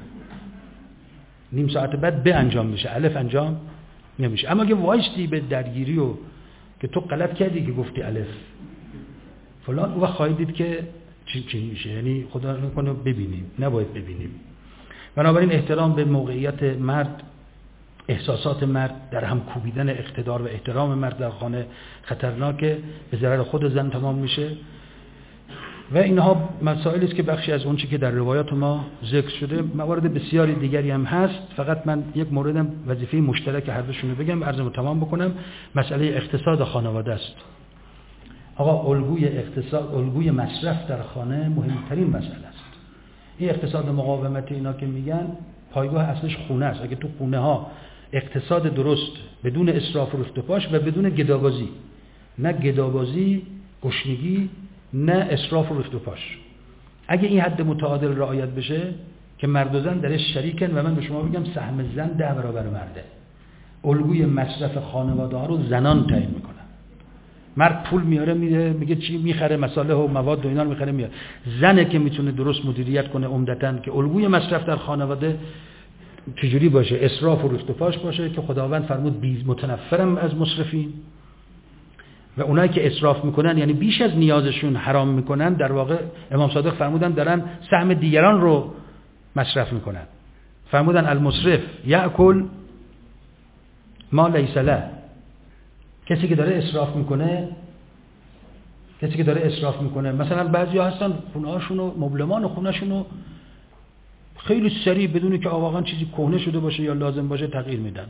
نیم ساعت بعد ب انجام میشه، الف انجام نمیشه. اما اگه وایستی به درگیری و که تو غلط کردی که گفتی الف فلان، اون وقت خواهی دید که چی چی میشه. یعنی خدا نکنه ببینیم، نباید ببینیم. بنابراین احترام به موقعیت مرد، احساسات مرد، در هم کوبیدن اقتدار و احترام مرد در خانه خطرناکه، به ضرر خود زن تمام میشه. و اینها مسائلی است که بخشی از اون چیزی که در روایات ما ذکر شده. موارد بسیاری دیگری هم هست، فقط من یک موردم وظیفه مشترک هر دوشون رو بگم، عرضمو تمام بکنم. مسئله اقتصاد خانواده است. آقا الگوی اقتصاد، الگوی مصرف در خانه مهمترین مسئله است. این اقتصاد مقاومت اینا که میگن پایگاه اصلش خونه است. اگه تو خونه ها اقتصاد درست بدون اسراف و رفت و پاش و بدون گدابازی، نه گدابازی گشنگی، نه اسراف و رفت و پاش، اگه این حد متعادل رعایت بشه که مرد و زن درش شریکن و من به شما بگم سهم زن ده برابر مرده. الگوی مصرف خانواده ها رو زنان تعیین میکنن. مرد پول میاره میده میگه چی میخره، مصالح و مواد و اینا رو میخره میاره. زنه که میتونه درست مدیریت کنه عمدتاً که الگوی مصرف در خانواده چجوری باشه، اسراف و رفت و پاش باشه که خداوند فرمود بیز متنفرم از مسرفین. و اونایی که اسراف میکنن یعنی بیش از نیازشون حرام میکنن، در واقع امام صادق فرمودن دارن سهم دیگران رو مصرف میکنن. فرمودن المسرف یأکل ما لیس له. کسی که داره اسراف میکنه، کسی که داره اسراف میکنه، مثلا بعضیا هستن خونه‌هاشون و مبلمان خونه‌شون رو خیلی سریع بدون که واقعا چیزی کهنه شده باشه یا لازم باشه تغییر میدن.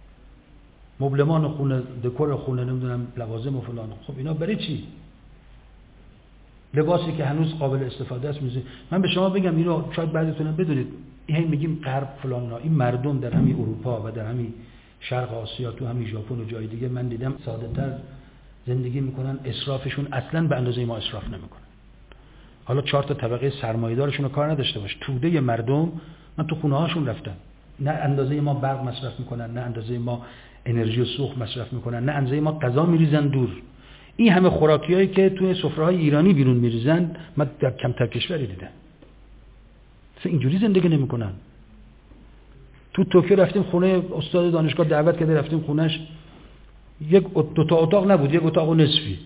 مبلمان خونه، دکور خونه، نمیدونم لوازم و فلان. خب اینا برای چی؟ لباسی که هنوز قابل استفاده است میزه. من به شما بگم اینو شاید بعضیتون بدونید، این میگیم غرب فلان، این مردم در همین اروپا و در همین شرق آسیا، تو همین ژاپن و جای دیگه من دیدم ساده‌تر زندگی میکنن، اسرافشون اصلا به اندازه ما اسراف نمیکنن. حالا چهار تا طبقه سرمایه‌دارشون رو کار نداشته باش، توده مردم، من تو خونه هاشون رفتم، نه اندازه ما برق مصرف میکنن، نه اندازه ما انرژی و سوخت مصرف میکنن، نه اندازه ما غذا میریزن دور. این همه خوراکیایی که توی سفره‌های ایرانی بیرون میریزن من در کمتر کشوری دیدم. اصلا اینجوری زندگی نمیکنن. تو توکیو رفتیم خونه استاد دانشگاه، دعوت کرده رفتیم خونش، یک دو تا اتاق نبود، یک اتاق و نصفی،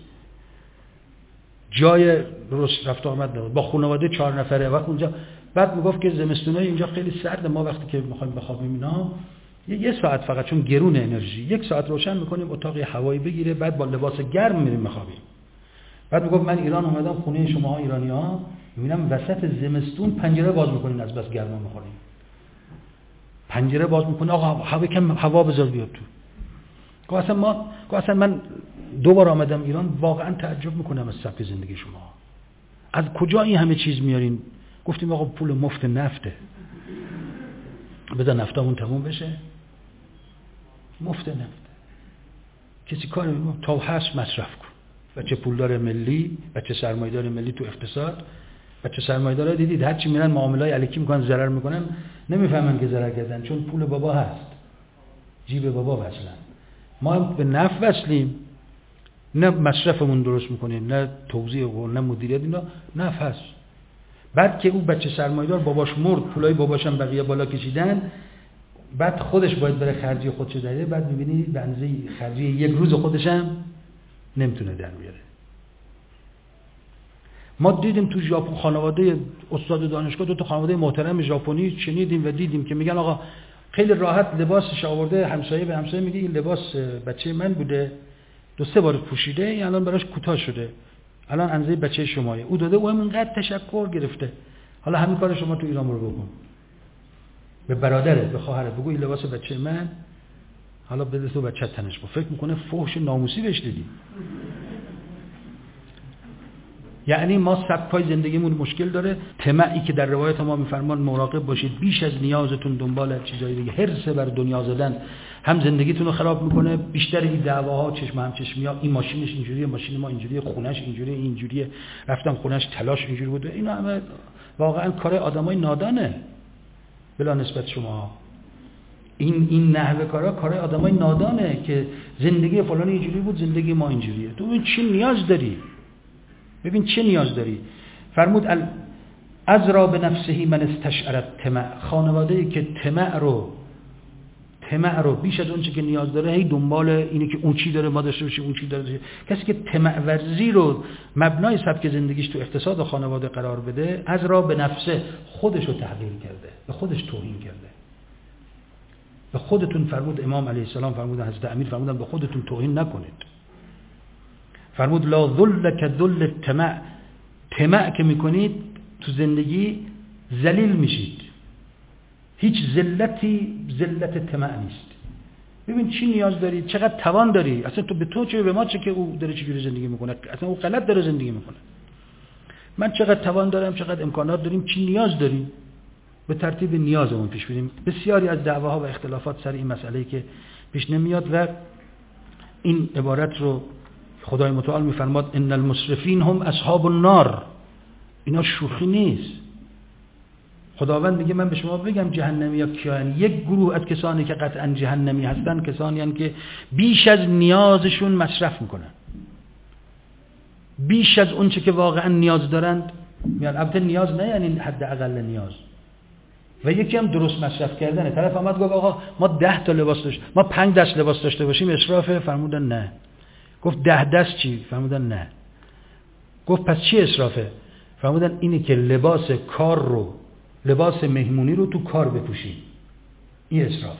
جای درست رفت آمد نبود، با خانواده چهار نفره. وقت اونجا بعد میگفت که زمستونای اینجا خیلی سرده، ما وقتی که میخوایم بخوابیم اینا یه ساعت فقط، چون گرون انرژی، یک ساعت روشن میکنیم اتاق هوایی بگیره، بعد با لباس گرم میریم میخوابیم. بعد میگفت من ایران اومدم خونه شماها ایرانی‌ها، میبینم وسط زمستون پنجره باز میکنین از بس گرما میخورین. پنجره باز میکنه آقا هوا کم هوا بذار بیاد تو. گفت اصلا ما گفت اصلا من دو بار آمدم ایران، واقعا تعجب میکنم از سبک زندگی شما. از کجا این همه چیز میارین؟ گفتیم آقا پول مفت نفته. بذار نفتامون تموم بشه. مفت نفته. کسی کار نمیکنه، تا هست مصرف کن. بچه پولدار ملی، بچه سرمایه‌دار ملی تو اقتصاد، بچه سرمایه‌دارا دیدید هر چی میرن معامله‌های الکی میکنن، ضرر میکنن، نمیفهمن که ضرر کردن، چون پول بابا هست، جیب بابا وصلن. ما به نفع وصلیم، نه مصرفمون درست میکنیم، نه توزیع و نه مدیریت، اینا نفع هست. بعد که اون بچه سرمایه‌دار باباش مرد، پولای باباش هم بقیه بالا کشیدن، بعد خودش باید بره خرجی خودشو داره، بعد میبینی به اندازه خرجی یک روز خودش هم نمیتونه در بیاره. ما دیدیم تو ژاپن خانواده استاد دانشگاه، دو تا خانواده محترم ژاپنی شنیدیم و دیدیم که میگن آقا خیلی راحت لباسش آورده، همسایه به همسایه میگه این لباس بچه من بوده، دو سه بار پوشیده، این الان براش کوتاه شده، الان اندازه بچه شماه، او داده، او هم اینقدر تشکر گرفته، حالا همین کار شما تو ایران رو بکن، به برادرت به خواهرت بگو این لباس بچه من، حالا بده تو بچه تنش با. فکر میکنه فحش ناموسی بهش دیدی. یعنی ما سبکای زندگیمون مشکل داره. طمعی که در روایت ما میفرمان مراقب باشید بیش از نیازتون دنبال چیزای دیگه، حرص بر دنیا زدن هم زندگیتون رو خراب میکنه. بیشتر این دعواها چشم هم چشمیا، این ماشینش اینجوریه، ماشین ما اینجوریه، خونش اینجوریه، اینجوریه، رفتم خونش تلاش اینجوری بوده، اینا همه واقعا کار آدمای نادانه. بلا نسبت شما این این نحوه کارا کار آدمای نادانه که زندگی فلان اینجوری بود، زندگی ما اینجوریه. تو ببین چی نیاز داری، ببین چه نیاز داری. فرمود از را به نفسهی من استشعرت طمع، خانواده‌ای که طمع رو طمع رو بیش از اون چه که نیاز داره هی دنبال اینه که اون چی داره ما داشته باشیم، اون چی داره. کسی که طمع ورزی رو مبنای سبک زندگیش تو اقتصاد و خانواده قرار بده، از را به نفسه خودش رو تحقیر کرده، به خودش توهین کرده. به خودتون فرمود امام علیه السلام، فرمودن حضرت امیر فرمودن به خودتون توهین نکنید. فرمود لا ذل کذل الطمع، طمع که میکنید تو زندگی ذلیل میشید. هیچ ذلتی ذلت طمع نیست. ببین چی نیاز داری، چقدر توان داری، اصلا تو به تو چه به ما چه که او داره چجوری زندگی میکنه، اصلا او غلط داره زندگی میکنه. من چقدر توان دارم، چقدر امکانات داریم، چی نیاز داریم، به ترتیب نیازمون پیش بریم. بسیاری از دعواها و اختلافات سر این مسئله که پیش نمیاد و این عبارت رو خدای متعال میفرماد ان المسرفین هم اصحاب النار، اینا شوخی نیست. خداوند میگه من به شما بگم جهنمی ها کیان؟ یک گروه از کسانی که قطعا جهنمی هستن کسانی هستند که بیش از نیازشون مصرف میکنن، بیش از اون چه که واقعا نیاز دارند میان. البته نیاز نه یعنی حد اقل نیاز، و یکی هم درست مصرف کردنه. طرف آمد گفت آقا ما ده تا لباس داشت، ما پنج دست لباس داشته باشیم اسرافه؟ فرمودن نه. گفت ده دست چی؟ فرمودن نه. گفت پس چی اسرافه؟ فرمودن اینی که لباس کار رو، لباس مهمونی رو تو کار بپوشی، این اسرافه.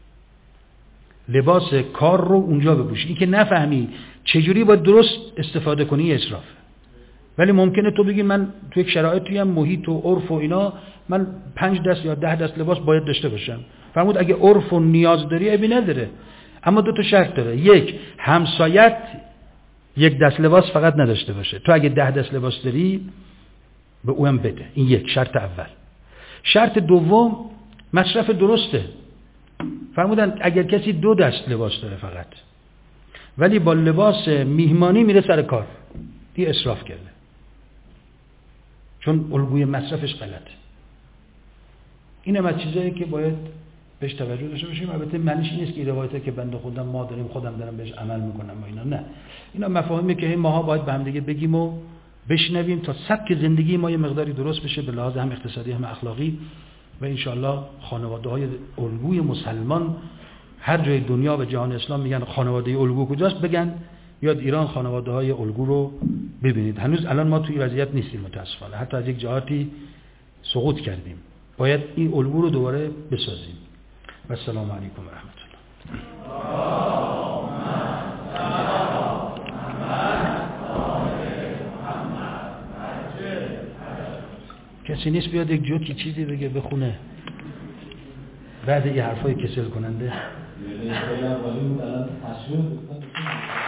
لباس کار رو اونجا بپوشی، این که نفهمی چجوری باید درست استفاده کنی اسرافه. ولی ممکنه تو بگی من تو یک شرایطی هم محیط و عرف و اینا من پنج دست یا ده دست لباس باید داشته باشم. فرمود اگه عرف و نیاز داری عیبی نداره، اما دو تا شرط داره. یک، همسایت یک دست لباس فقط نداشته باشه. تو اگه ده دست لباس داری به اون بده. این یک شرط اول. شرط دوم مصرف درسته. فرمودن اگر کسی دو دست لباس داره فقط ولی با لباس میهمانی میره سر کار، دی اسراف کرده، چون الگوی مصرفش غلطه. این هم از چیزایی که باید بهش توجه داشته باشیم. البته معنیش این نیست که روایتی که بنده خودم ما داریم خودم دارم بهش عمل میکنم و اینا، نه. اینا مفاهیمی که ماها باید به هم دیگه بگیم و بشنویم تا سبک زندگی ما یه مقداری درست بشه به لحاظ هم اقتصادی هم اخلاقی و انشالله خانواده‌های الگوی مسلمان هر جای دنیا و جهان اسلام میگن خانواده الگو کجاست، بگن بیاد ایران خانواده‌های الگو رو ببینید. هنوز الان ما توی وضعیت نیستیم متاسفانه، حتی از یک جهاتی سقوط کردیم. باید این الگو رو دوباره بسازیم. و السلام علیکم و رحمت الله. کسی نیست بیاد یک جوکی چیزی بگه بخونه بعد این حرفای کسل کننده.